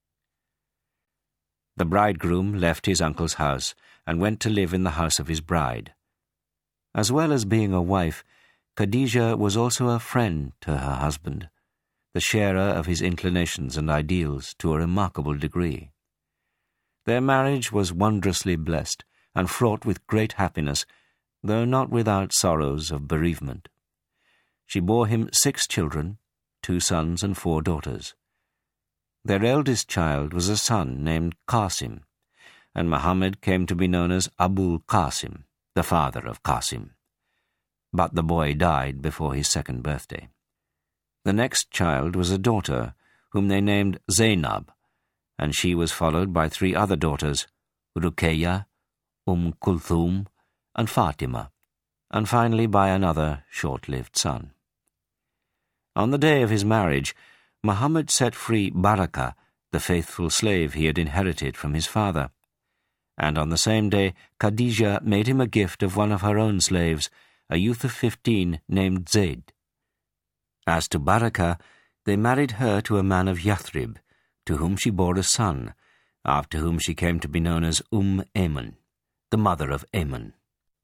The bridegroom left his uncle's house and went to live in the house of his bride. As well as being a wife, Khadija was also a friend to her husband, the sharer of his inclinations and ideals to a remarkable degree. Their marriage was wondrously blessed and fraught with great happiness, though not without sorrows of bereavement. She bore him six children, two sons and four daughters. Their eldest child was a son named Qasim, and Muhammad came to be known as Abul Qasim, the father of Qasim. But the boy died before his second birthday. The next child was a daughter, whom they named Zainab, and she was followed by three other daughters, Ruqayya, Umm Kulthum, and Fatima, and finally by another short-lived son. On the day of his marriage, Muhammad set free Barakah, the faithful slave he had inherited from his father, and on the same day Khadija made him a gift of one of her own slaves, a youth of fifteen named Zayd. As to Barakah, they married her to a man of Yathrib, to whom she bore a son, after whom she came to be known as Umm Ayman, the mother of Ayman.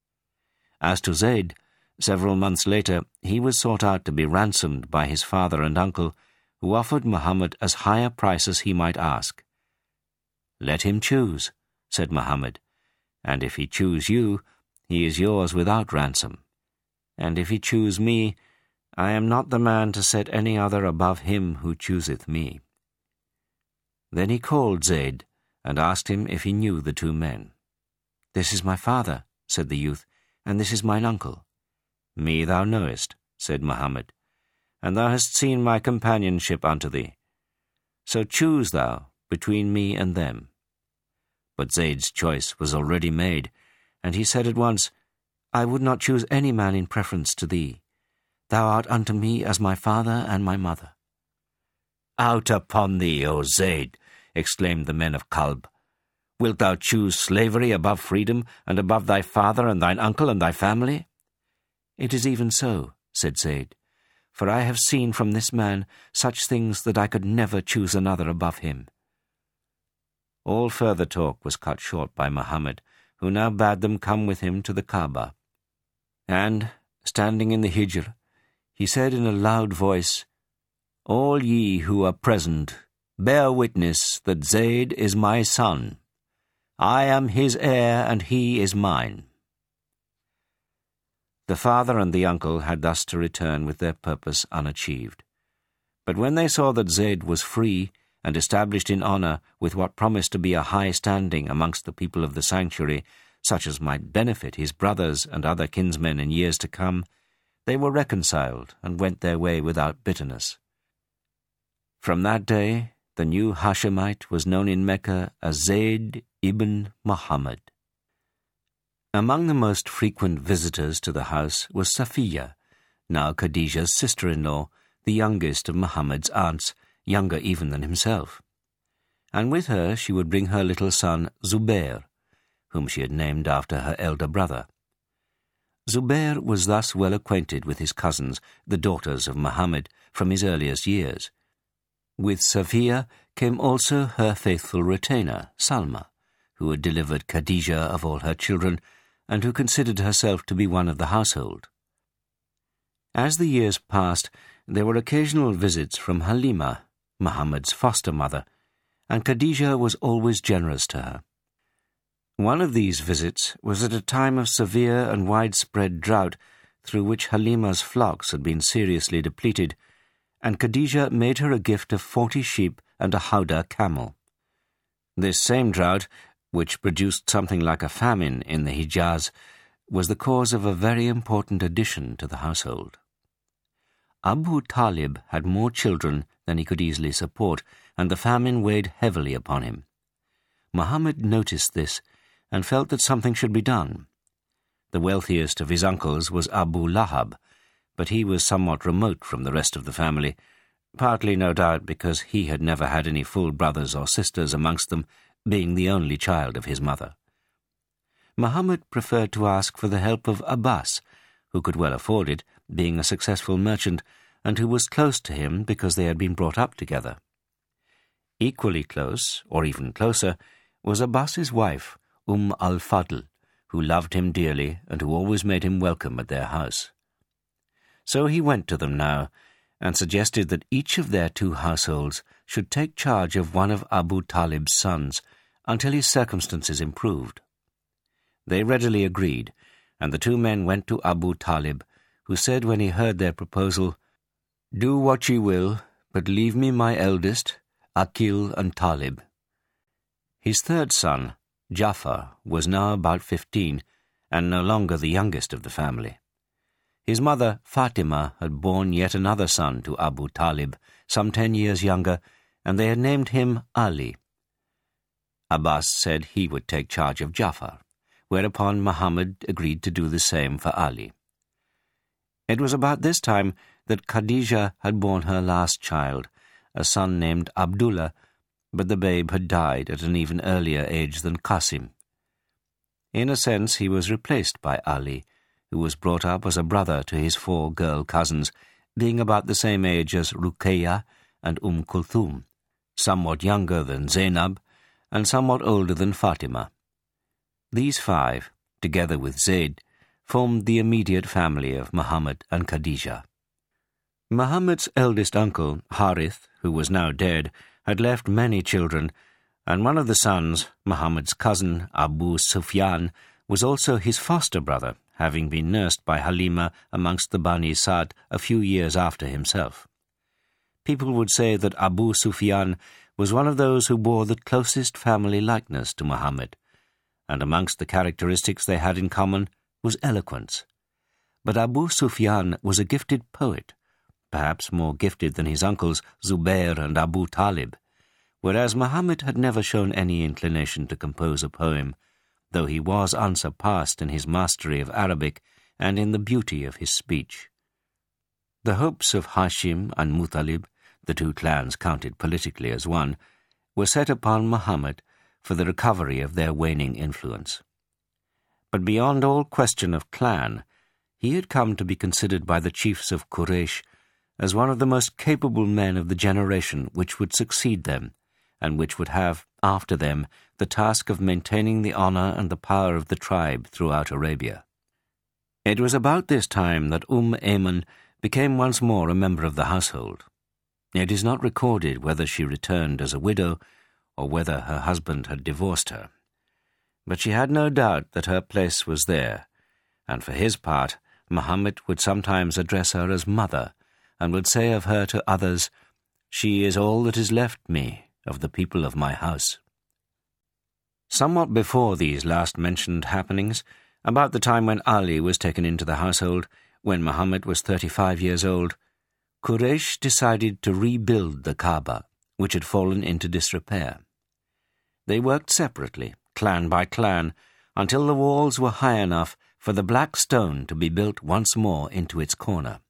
As to Zayd, several months later he was sought out to be ransomed by his father and uncle, who offered Muhammad as high a price as he might ask. "Let him choose," said Muhammad, "and if he choose you, he is yours without ransom. And if he choose me, I am not the man to set any other above him who chooseth me." Then he called Zayd and asked him if he knew the two men. "This is my father," said the youth, "and this is mine uncle." "Me thou knowest," said Muhammad, "and thou hast seen my companionship unto thee. So choose thou between me and them." But Zayd's choice was already made, and he said at once, "I would not choose any man in preference to thee. Thou art unto me as my father and my mother." "Out upon thee, O Zayd!" exclaimed the men of Kalb. "Wilt thou choose slavery above freedom, and above thy father and thine uncle and thy family?" "It is even so," said Zayd, "for I have seen from this man such things that I could never choose another above him." All further talk was cut short by Muhammad, who now bade them come with him to the Kaaba. And, standing in the Hijr, he said in a loud voice, "All ye who are present, bear witness that Zayd is my son. I am his heir, and he is mine." The father and the uncle had thus to return with their purpose unachieved. But when they saw that Zayd was free and established in honor with what promised to be a high standing amongst the people of the sanctuary, such as might benefit his brothers and other kinsmen in years to come, they were reconciled and went their way without bitterness. From that day, the new Hashemite was known in Mecca as Zayd ibn Muhammad. Among the most frequent visitors to the house was Safiya, now Khadija's sister-in-law, the youngest of Muhammad's aunts, younger even than himself. And with her she would bring her little son Zubair, whom she had named after her elder brother. Zubair was thus well acquainted with his cousins, the daughters of Muhammad, from his earliest years. With Safiya came also her faithful retainer, Salma, who had delivered Khadija of all her children, and who considered herself to be one of the household. As the years passed, there were occasional visits from Halima, Muhammad's foster mother, and Khadija was always generous to her. One of these visits was at a time of severe and widespread drought, through which Halima's flocks had been seriously depleted, and Khadija made her a gift of forty sheep and a howdah camel. This same drought, which produced something like a famine in the Hijaz, was the cause of a very important addition to the household. Abu Talib had more children than he could easily support, and the famine weighed heavily upon him. Muhammad noticed this and felt that something should be done. The wealthiest of his uncles was Abu Lahab, but he was somewhat remote from the rest of the family, partly, no doubt, because he had never had any full brothers or sisters amongst them, being the only child of his mother. Muhammad preferred to ask for the help of Abbas, who could well afford it, being a successful merchant, and who was close to him because they had been brought up together. Equally close, or even closer, was Abbas's wife, Umm al-Fadl, who loved him dearly and who always made him welcome at their house. So he went to them now, and suggested that each of their two households should take charge of one of Abu Talib's sons until his circumstances improved. They readily agreed, and the two men went to Abu Talib, who said when he heard their proposal, "Do what ye will, but leave me my eldest, Aqil and Talib." His third son, Jafar, was now about fifteen, and no longer the youngest of the family. His mother, Fatima, had borne yet another son to Abu Talib, some ten years younger, and they had named him Ali. Abbas said he would take charge of Jafar, whereupon Muhammad agreed to do the same for Ali. It was about this time that Khadijah had borne her last child, a son named Abdullah, but the babe had died at an even earlier age than Qasim. In a sense, he was replaced by Ali, who was brought up as a brother to his four girl cousins, being about the same age as Ruqayya and Umm Kulthum, somewhat younger than Zainab, and somewhat older than Fatima. These five, together with Zayd, formed the immediate family of Muhammad and Khadijah. Muhammad's eldest uncle, Harith, who was now dead, had left many children, and one of the sons, Muhammad's cousin, Abu Sufyan, was also his foster brother, having been nursed by Halima amongst the Bani Sa'd a few years after himself. People would say that Abu Sufyan was one of those who bore the closest family likeness to Muhammad, and amongst the characteristics they had in common was eloquence. But Abu Sufyan was a gifted poet, perhaps more gifted than his uncles Zubair and Abu Talib, whereas Muhammad had never shown any inclination to compose a poem, though he was unsurpassed in his mastery of Arabic and in the beauty of his speech. The hopes of Hashim and Muttalib, the two clans counted politically as one, were set upon Muhammad for the recovery of their waning influence. But beyond all question of clan, he had come to be considered by the chiefs of Quraysh as one of the most capable men of the generation which would succeed them, and which would have, after them, the task of maintaining the honor and the power of the tribe throughout Arabia. It was about this time that Umm Ayman became once more a member of the household. It is not recorded whether she returned as a widow or whether her husband had divorced her. But she had no doubt that her place was there, and for his part, Muhammad would sometimes address her as mother, and would say of her to others, "She is all that is left me of the people of my house." Somewhat before these last-mentioned happenings, about the time when Ali was taken into the household, when Muhammad was thirty-five years old, Quraysh decided to rebuild the Kaaba, which had fallen into disrepair. They worked separately, clan by clan, until the walls were high enough for the black stone to be built once more into its corner.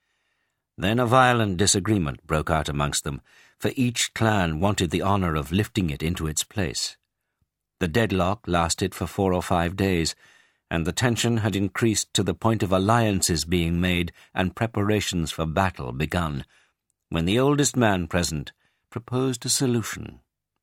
Then a violent disagreement broke out amongst them, for each clan wanted the honor of lifting it into its place. The deadlock lasted for four or five days, and the tension had increased to the point of alliances being made and preparations for battle begun, when the oldest man present proposed a solution.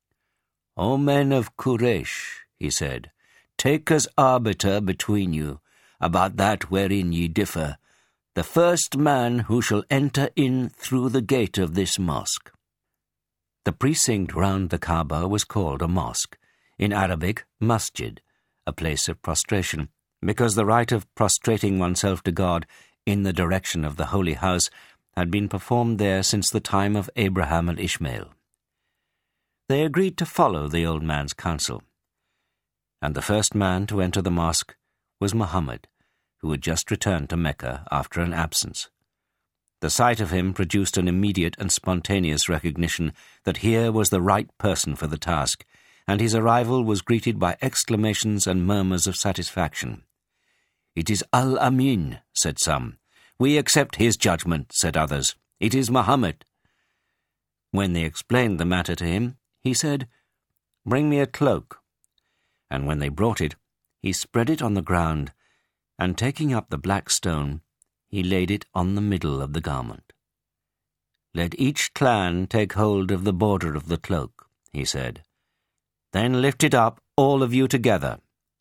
"O men of Quraysh," he said, "take as arbiter between you about that wherein ye differ, the first man who shall enter in through the gate of this mosque." The precinct round the Kaaba was called a mosque, in Arabic, masjid, a place of prostration, because the rite of prostrating oneself to God in the direction of the Holy House had been performed there since the time of Abraham and Ishmael. They agreed to follow the old man's counsel. And the first man to enter the mosque was Muhammad, who had just returned to Mecca after an absence. The sight of him produced an immediate and spontaneous recognition that here was the right person for the task, and his arrival was greeted by exclamations and murmurs of satisfaction. "It is Al-Amin," said some. "We accept his judgment," said others. "It is Muhammad." When they explained the matter to him, he said, "Bring me a cloak." And when they brought it, he spread it on the ground, and taking up the black stone, he laid it on the middle of the garment. "Let each clan take hold of the border of the cloak," he said. "Then lift it up, all of you together."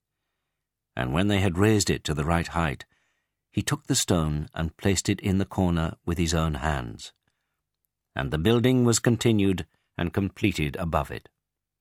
And when they had raised it to the right height, he took the stone and placed it in the corner with his own hands. And the building was continued and completed above it.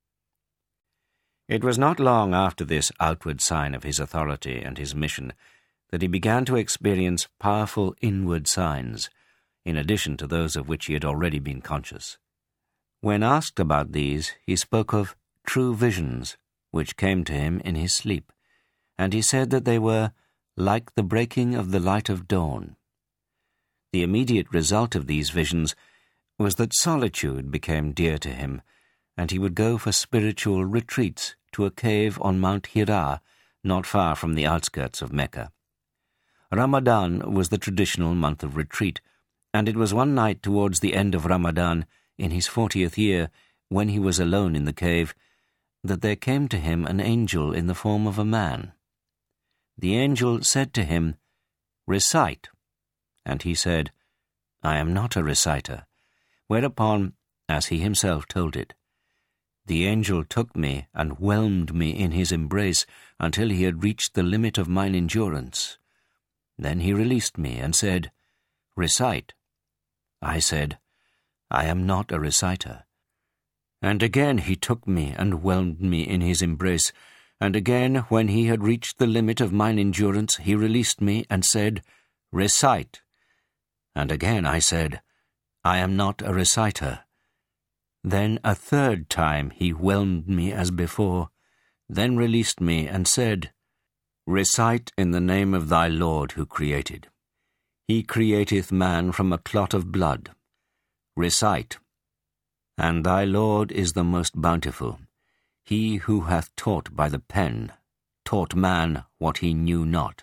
It was not long after this outward sign of his authority and his mission that he began to experience powerful inward signs, in addition to those of which he had already been conscious. When asked about these, he spoke of true visions, which came to him in his sleep, and he said that they were like the breaking of the light of dawn. The immediate result of these visions was that solitude became dear to him, and he would go for spiritual retreats to a cave on Mount Hira, not far from the outskirts of Mecca. Ramadan was the traditional month of retreat, and it was one night towards the end of Ramadan, in his fortieth year, when he was alone in the cave, that there came to him an angel in the form of a man. The angel said to him, "Recite." And he said, "I am not a reciter." Whereupon, as he himself told it, the angel took me and whelmed me in his embrace until he had reached the limit of mine endurance. Then he released me and said, "Recite." I said, "I am not a reciter." And again he took me and whelmed me in his embrace, and again, when he had reached the limit of mine endurance, he released me and said, "Recite." And again I said, "I am not a reciter." Then a third time he whelmed me as before, then released me and said, "Recite in the name of thy Lord who created. He createth man from a clot of blood. Recite. And thy Lord is the most bountiful, he who hath taught by the pen, taught man what he knew not."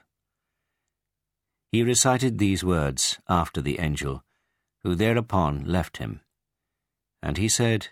He recited these words after the angel, who thereupon left him. And he said,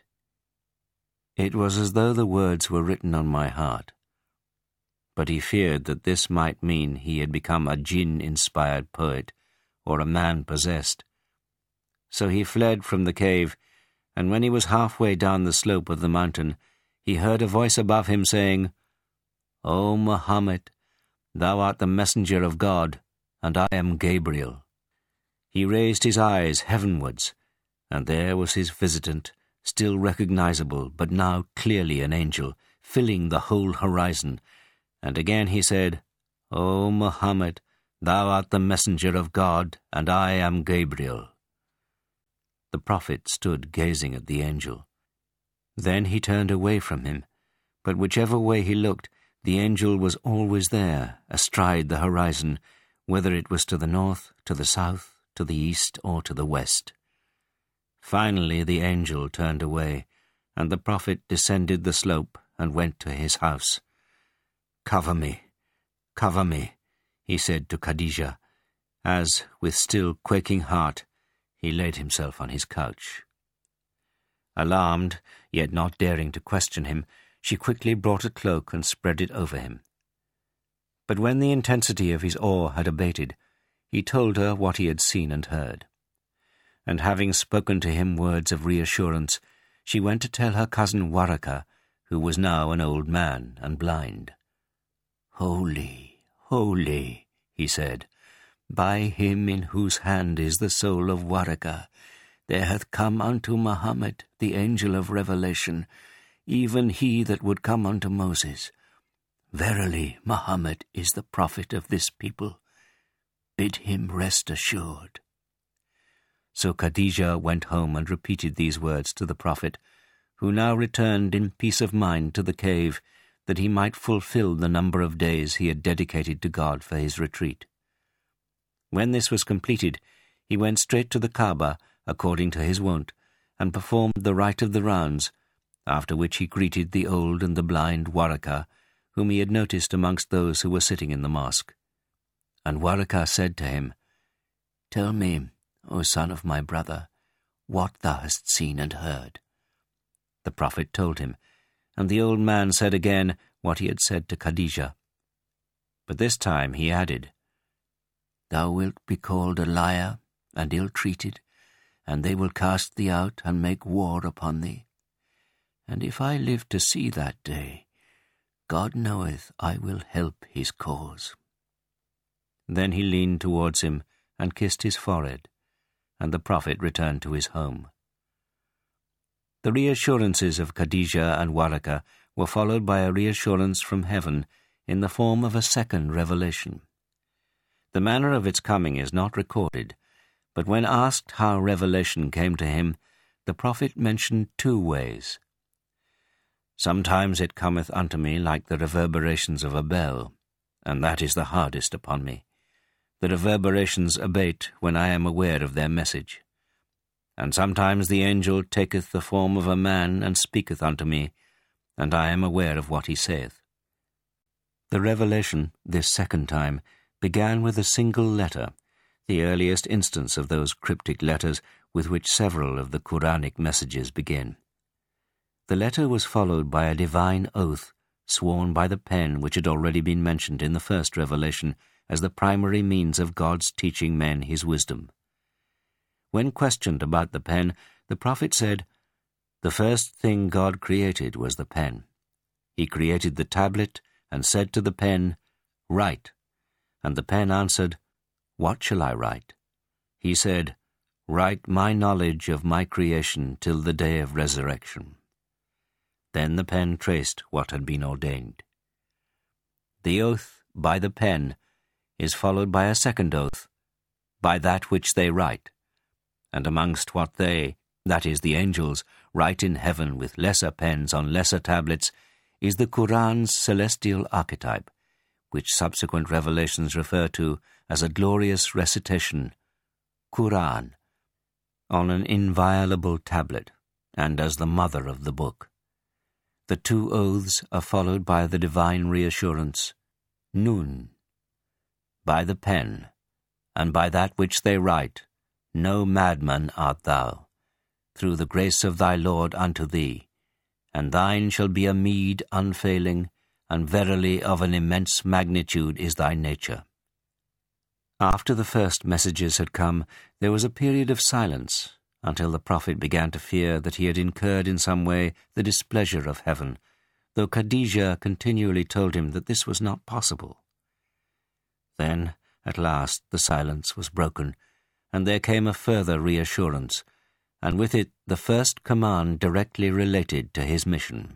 "It was as though the words were written on my heart." But he feared that this might mean he had become a jinn-inspired poet, or a man possessed. So he fled from the cave, and when he was halfway down the slope of the mountain, he heard a voice above him saying, "O Muhammad, thou art the messenger of God, and I am Gabriel." He raised his eyes heavenwards, and there was his visitant, still recognizable, but now clearly an angel, filling the whole horizon. And again he said, "O Muhammad, thou art the messenger of God, and I am Gabriel." The prophet stood gazing at the angel. Then he turned away from him, but whichever way he looked, the angel was always there, astride the horizon, whether it was to the north, to the south, to the east, or to the west. Finally the angel turned away, and the prophet descended the slope and went to his house. "Cover me, cover me," he said to Khadijah, as, with still quaking heart, he laid himself on his couch. Alarmed, yet not daring to question him, she quickly brought a cloak and spread it over him. But when the intensity of his awe had abated, he told her what he had seen and heard. And having spoken to him words of reassurance, she went to tell her cousin Waraka, who was now an old man and blind. "Holy, holy," he said, "by him in whose hand is the soul of Waraka, there hath come unto Muhammad the angel of revelation, even he that would come unto Moses. Verily, Muhammad is the prophet of this people. Bid him rest assured." So Khadijah went home and repeated these words to the prophet, who now returned in peace of mind to the cave, that he might fulfill the number of days he had dedicated to God for his retreat. When this was completed, he went straight to the Kaaba, according to his wont, and performed the rite of the rounds, after which he greeted the old and the blind Waraka, whom he had noticed amongst those who were sitting in the mosque. And Waraka said to him, "Tell me, O son of my brother, what thou hast seen and heard." The Prophet told him, and the old man said again what he had said to Khadijah. But this time he added, "Thou wilt be called a liar and ill-treated, and they will cast thee out and make war upon thee. And if I live to see that day, God knoweth I will help his cause." Then he leaned towards him and kissed his forehead, and the Prophet returned to his home. The reassurances of Khadijah and Waraka were followed by a reassurance from heaven in the form of a second revelation. The manner of its coming is not recorded, but when asked how revelation came to him, the Prophet mentioned two ways. "Sometimes it cometh unto me like the reverberations of a bell, and that is the hardest upon me. The reverberations abate when I am aware of their message. And sometimes the angel taketh the form of a man and speaketh unto me, and I am aware of what he saith." The revelation, this second time, began with a single letter, the earliest instance of those cryptic letters with which several of the Quranic messages begin. The letter was followed by a divine oath, sworn by the pen which had already been mentioned in the first revelation as the primary means of God's teaching men his wisdom. When questioned about the pen, the Prophet said, "The first thing God created was the pen. He created the tablet and said to the pen, 'Write.' And the pen answered, 'What shall I write?' He said, 'Write my knowledge of my creation till the day of resurrection.' Then the pen traced what had been ordained. The oath by the pen is followed by a second oath, by that which they write. And amongst what they, that is the angels, write in heaven with lesser pens on lesser tablets, is the Qur'an's celestial archetype, which subsequent revelations refer to as a glorious recitation, Qur'an, on an inviolable tablet, and as the mother of the book. The two oaths are followed by the divine reassurance, Nun, by the pen, and by that which they write, no madman art thou, through the grace of thy Lord unto thee, and thine shall be a meed unfailing, and verily of an immense magnitude is thy nature. After the first messages had come, there was a period of silence, until the Prophet began to fear that he had incurred in some way the displeasure of heaven, though Khadijah continually told him that this was not possible. Then, at last, the silence was broken, and there came a further reassurance, and with it the first command directly related to his mission.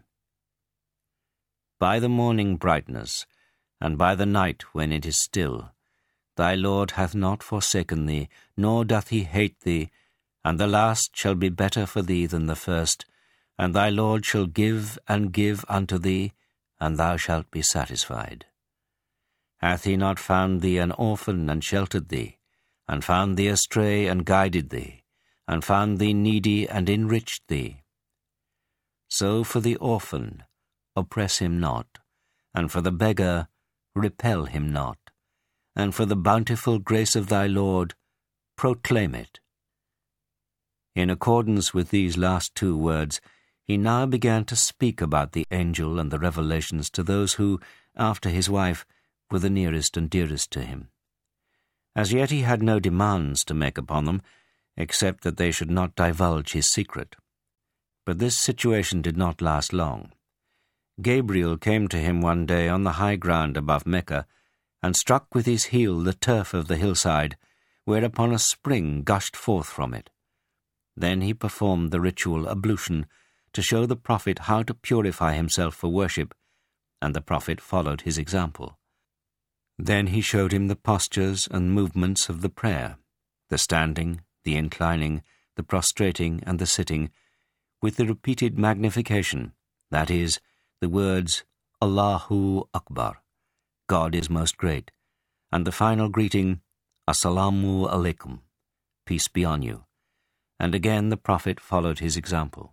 By the morning brightness, and by the night when it is still, thy Lord hath not forsaken thee, nor doth he hate thee, and the last shall be better for thee than the first, and thy Lord shall give and give unto thee, and thou shalt be satisfied. Hath he not found thee an orphan and sheltered thee, and found thee astray and guided thee, and found thee needy and enriched thee? So for the orphan, oppress him not, and for the beggar, repel him not, and for the bountiful grace of thy Lord, proclaim it." In accordance with these last two words, he now began to speak about the angel and the revelations to those who, after his wife, were the nearest and dearest to him. As yet he had no demands to make upon them, except that they should not divulge his secret. But this situation did not last long. Gabriel came to him one day on the high ground above Mecca, and struck with his heel the turf of the hillside, whereupon a spring gushed forth from it. Then he performed the ritual ablution to show the Prophet how to purify himself for worship, and the Prophet followed his example. Then he showed him the postures and movements of the prayer, the standing, the inclining, the prostrating, and the sitting, with the repeated magnification, that is, the words, Allahu Akbar, God is most great, and the final greeting, Assalamu alaikum, peace be on you. And again the Prophet followed his example.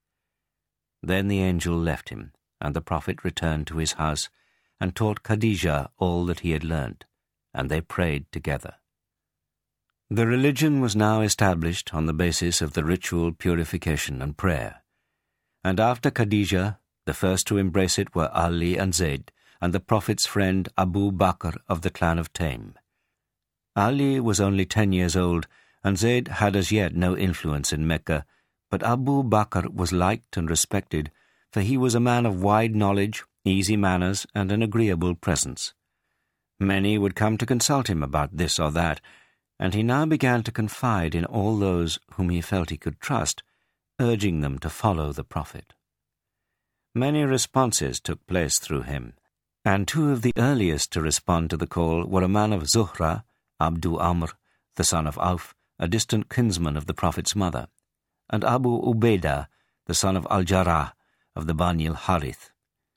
Then the angel left him, and the Prophet returned to his house and taught Khadijah all that he had learnt, and they prayed together. The religion was now established on the basis of the ritual purification and prayer, and after Khadijah, the first to embrace it were Ali and Zayd, and the Prophet's friend Abu Bakr of the clan of Taym. Ali was only ten years old, and Zayd had as yet no influence in Mecca, but Abu Bakr was liked and respected, for he was a man of wide knowledge, easy manners, and an agreeable presence. Many would come to consult him about this or that, and he now began to confide in all those whom he felt he could trust, urging them to follow the Prophet. Many responses took place through him, and two of the earliest to respond to the call were a man of Zuhra, Abdu Amr, the son of Auf, a distant kinsman of the Prophet's mother, and Abu Ubaidah, the son of Al-Jarrah, of the Bani al-Harith.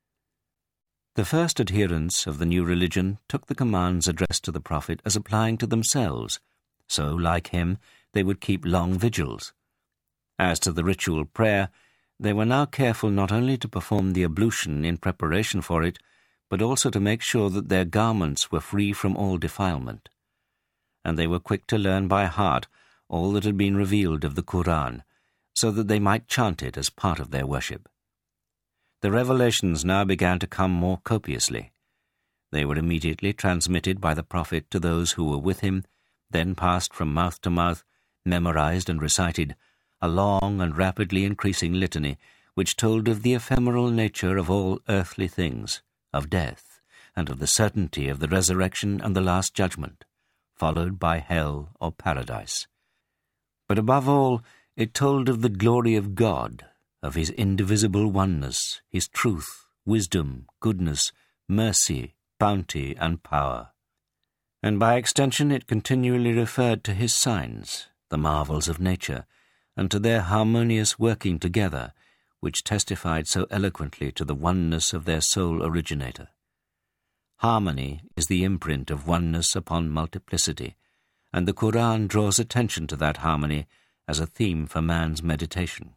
The first adherents of the new religion took the commands addressed to the Prophet as applying to themselves, so, like him, they would keep long vigils. As to the ritual prayer, they were now careful not only to perform the ablution in preparation for it, but also to make sure that their garments were free from all defilement. And they were quick to learn by heart all that had been revealed of the Quran, so that they might chant it as part of their worship. The revelations now began to come more copiously. They were immediately transmitted by the Prophet to those who were with him, then passed from mouth to mouth, memorized and recited, a long and rapidly increasing litany which told of the ephemeral nature of all earthly things, of death, and of the certainty of the resurrection and the last judgment, followed by hell or paradise. But above all, it told of the glory of God, of his indivisible oneness, his truth, wisdom, goodness, mercy, bounty, and power. And by extension it continually referred to his signs, the marvels of nature, and to their harmonious working together, which testified so eloquently to the oneness of their sole originator. Harmony is the imprint of oneness upon multiplicity, and the Quran draws attention to that harmony as a theme for man's meditation.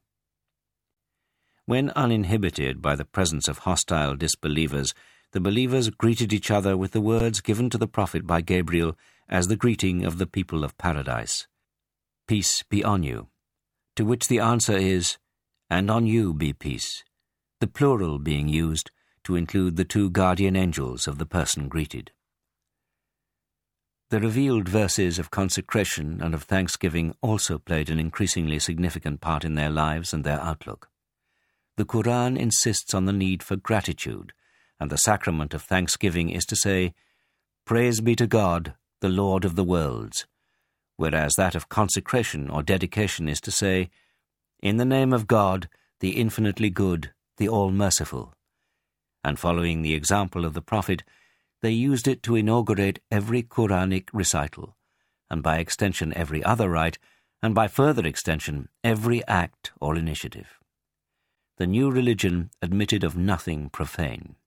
When uninhibited by the presence of hostile disbelievers, the believers greeted each other with the words given to the Prophet by Gabriel as the greeting of the people of paradise, "Peace be on you," to which the answer is, "And on you be peace," the plural being used to include the two guardian angels of the person greeted. The revealed verses of consecration and of thanksgiving also played an increasingly significant part in their lives and their outlook. The Quran insists on the need for gratitude, and the sacrament of thanksgiving is to say, "Praise be to God, the Lord of the worlds," whereas that of consecration or dedication is to say, "In the name of God, the infinitely good, the all-merciful." And following the example of the Prophet, they used it to inaugurate every Quranic recital, and by extension every other rite, and by further extension every act or initiative. The new religion admitted of nothing profane.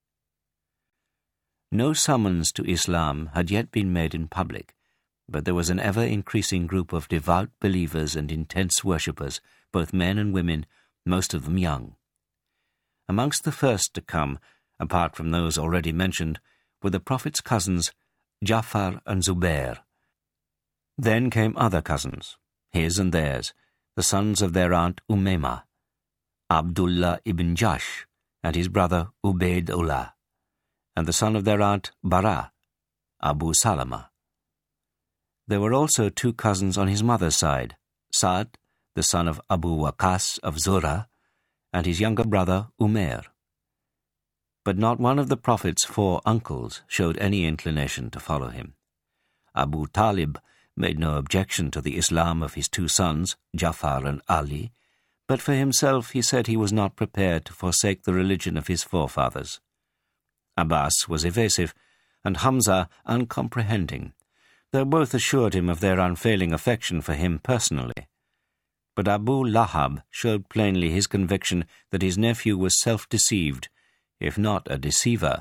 No summons to Islam had yet been made in public, but there was an ever-increasing group of devout believers and intense worshippers, both men and women, most of them young. Amongst the first to come, apart from those already mentioned, were the Prophet's cousins, Ja'far and Zubair. Then came other cousins, his and theirs, the sons of their aunt Umaymah, Abdullah ibn Jash, and his brother Ubaydullah, and the son of their aunt Bara, Abu Salama. There were also two cousins on his mother's side, Sa'd, the son of Abu Waqas of Zurah, and his younger brother Umair. But not one of the Prophet's four uncles showed any inclination to follow him. Abu Talib made no objection to the Islam of his two sons, Ja'far and Ali, but for himself he said he was not prepared to forsake the religion of his forefathers. Abbas was evasive, and Hamza uncomprehending, though both assured him of their unfailing affection for him personally. But Abu Lahab showed plainly his conviction that his nephew was self-deceived if not a deceiver.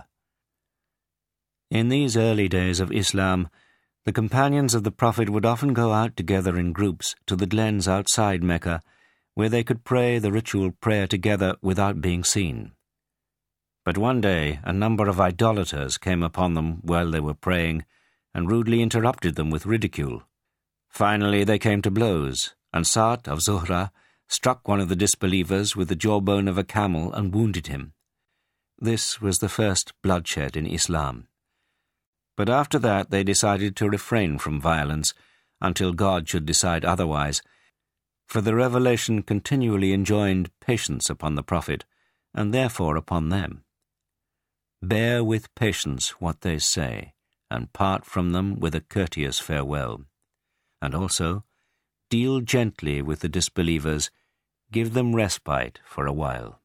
In these early days of Islam, the companions of the Prophet would often go out together in groups to the glens outside Mecca, where they could pray the ritual prayer together without being seen. But one day a number of idolaters came upon them while they were praying and rudely interrupted them with ridicule. Finally they came to blows, and Sa'd of Zuhra struck one of the disbelievers with the jawbone of a camel and wounded him. This was the first bloodshed in Islam. But after that they decided to refrain from violence until God should decide otherwise, for the revelation continually enjoined patience upon the Prophet, and therefore upon them. Bear with patience what they say, and part from them with a courteous farewell. And also, deal gently with the disbelievers, give them respite for a while.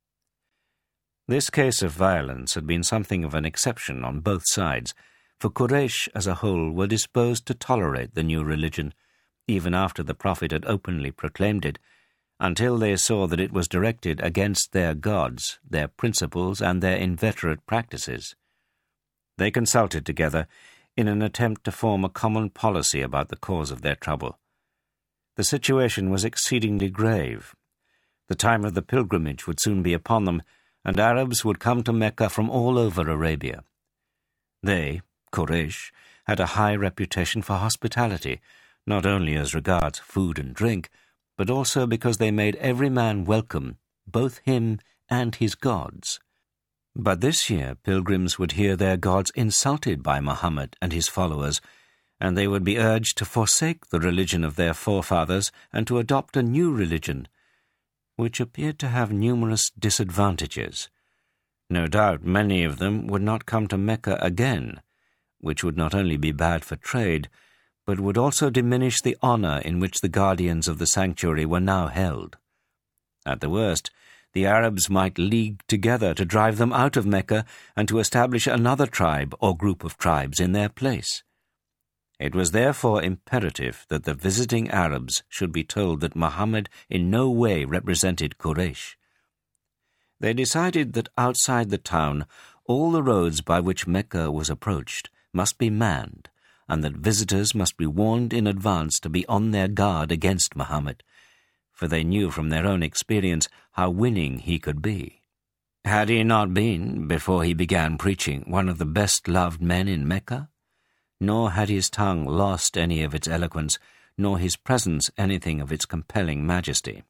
This case of violence had been something of an exception on both sides, for Quraysh as a whole were disposed to tolerate the new religion, even after the Prophet had openly proclaimed it, until they saw that it was directed against their gods, their principles, and their inveterate practices. They consulted together in an attempt to form a common policy about the cause of their trouble. The situation was exceedingly grave. The time of the pilgrimage would soon be upon them, and Arabs would come to Mecca from all over Arabia. They, Quraysh, had a high reputation for hospitality, not only as regards food and drink, but also because they made every man welcome, both him and his gods. But this year pilgrims would hear their gods insulted by Muhammad and his followers, and they would be urged to forsake the religion of their forefathers and to adopt a new religion, which appeared to have numerous disadvantages. No doubt many of them would not come to Mecca again, which would not only be bad for trade, but would also diminish the honor in which the guardians of the sanctuary were now held. At the worst, the Arabs might league together to drive them out of Mecca and to establish another tribe or group of tribes in their place. It was therefore imperative that the visiting Arabs should be told that Muhammad in no way represented Quraysh. They decided that outside the town all the roads by which Mecca was approached must be manned, and that visitors must be warned in advance to be on their guard against Muhammad, for they knew from their own experience how winning he could be. Had he not been, before he began preaching, one of the best-loved men in Mecca? Nor had his tongue lost any of its eloquence, nor his presence anything of its compelling majesty.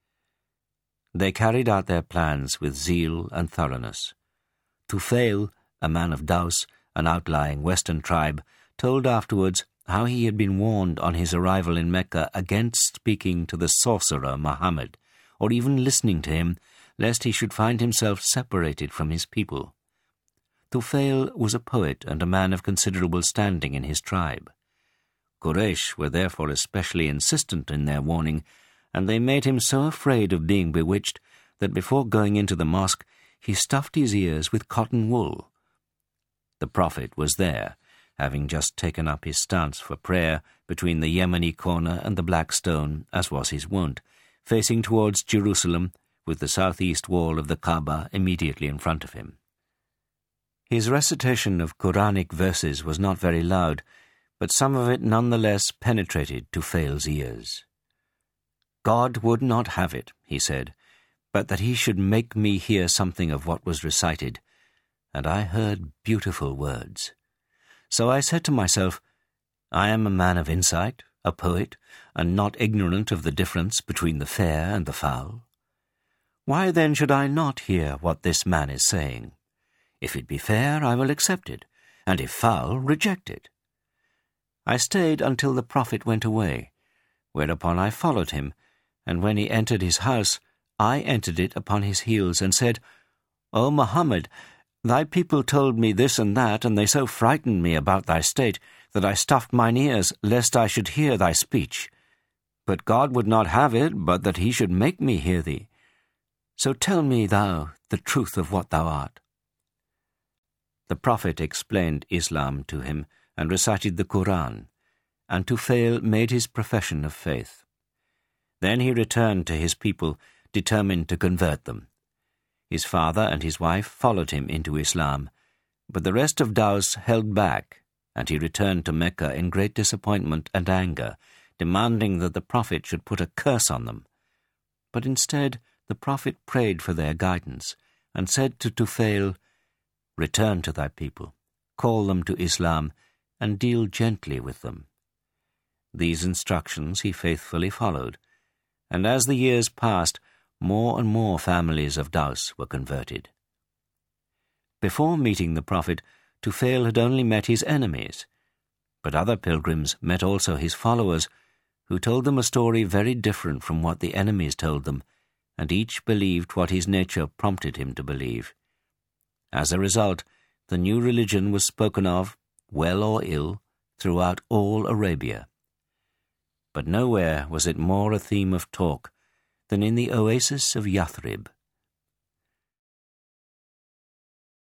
They carried out their plans with zeal and thoroughness. Tufail, a man of Daus, an outlying western tribe, told afterwards how he had been warned on his arrival in Mecca against speaking to the sorcerer Muhammad, or even listening to him, lest he should find himself separated from his people. Tufail was a poet and a man of considerable standing in his tribe. Quraysh were therefore especially insistent in their warning, and they made him so afraid of being bewitched that before going into the mosque he stuffed his ears with cotton wool. The Prophet was there, having just taken up his stance for prayer between the Yemeni corner and the Black Stone, as was his wont, facing towards Jerusalem, with the southeast wall of the Kaaba immediately in front of him. His recitation of Quranic verses was not very loud, but some of it nonetheless penetrated Tufail's ears. God would not have it, he said, but that he should make me hear something of what was recited, and I heard beautiful words. So I said to myself, I am a man of insight, a poet, and not ignorant of the difference between the fair and the foul. Why then should I not hear what this man is saying? If it be fair, I will accept it, and if foul, reject it. I stayed until the Prophet went away, whereupon I followed him, and when he entered his house, I entered it upon his heels and said, O Muhammad, thy people told me this and that, and they so frightened me about thy state that I stuffed mine ears, lest I should hear thy speech. But God would not have it, but that he should make me hear thee. So tell me thou the truth of what thou art. The Prophet explained Islam to him and recited the Quran, and Tufail made his profession of faith. Then he returned to his people, determined to convert them. His father and his wife followed him into Islam, but the rest of Daus held back, and he returned to Mecca in great disappointment and anger, demanding that the Prophet should put a curse on them. But instead the Prophet prayed for their guidance, and said to Tufail, "Return to thy people, call them to Islam, and deal gently with them." These instructions he faithfully followed, and as the years passed, more and more families of Daus were converted. Before meeting the Prophet, Tufail had only met his enemies, but other pilgrims met also his followers, who told them a story very different from what the enemies told them, and each believed what his nature prompted him to believe. As a result, the new religion was spoken of, well or ill, throughout all Arabia. But nowhere was it more a theme of talk than in the oasis of Yathrib.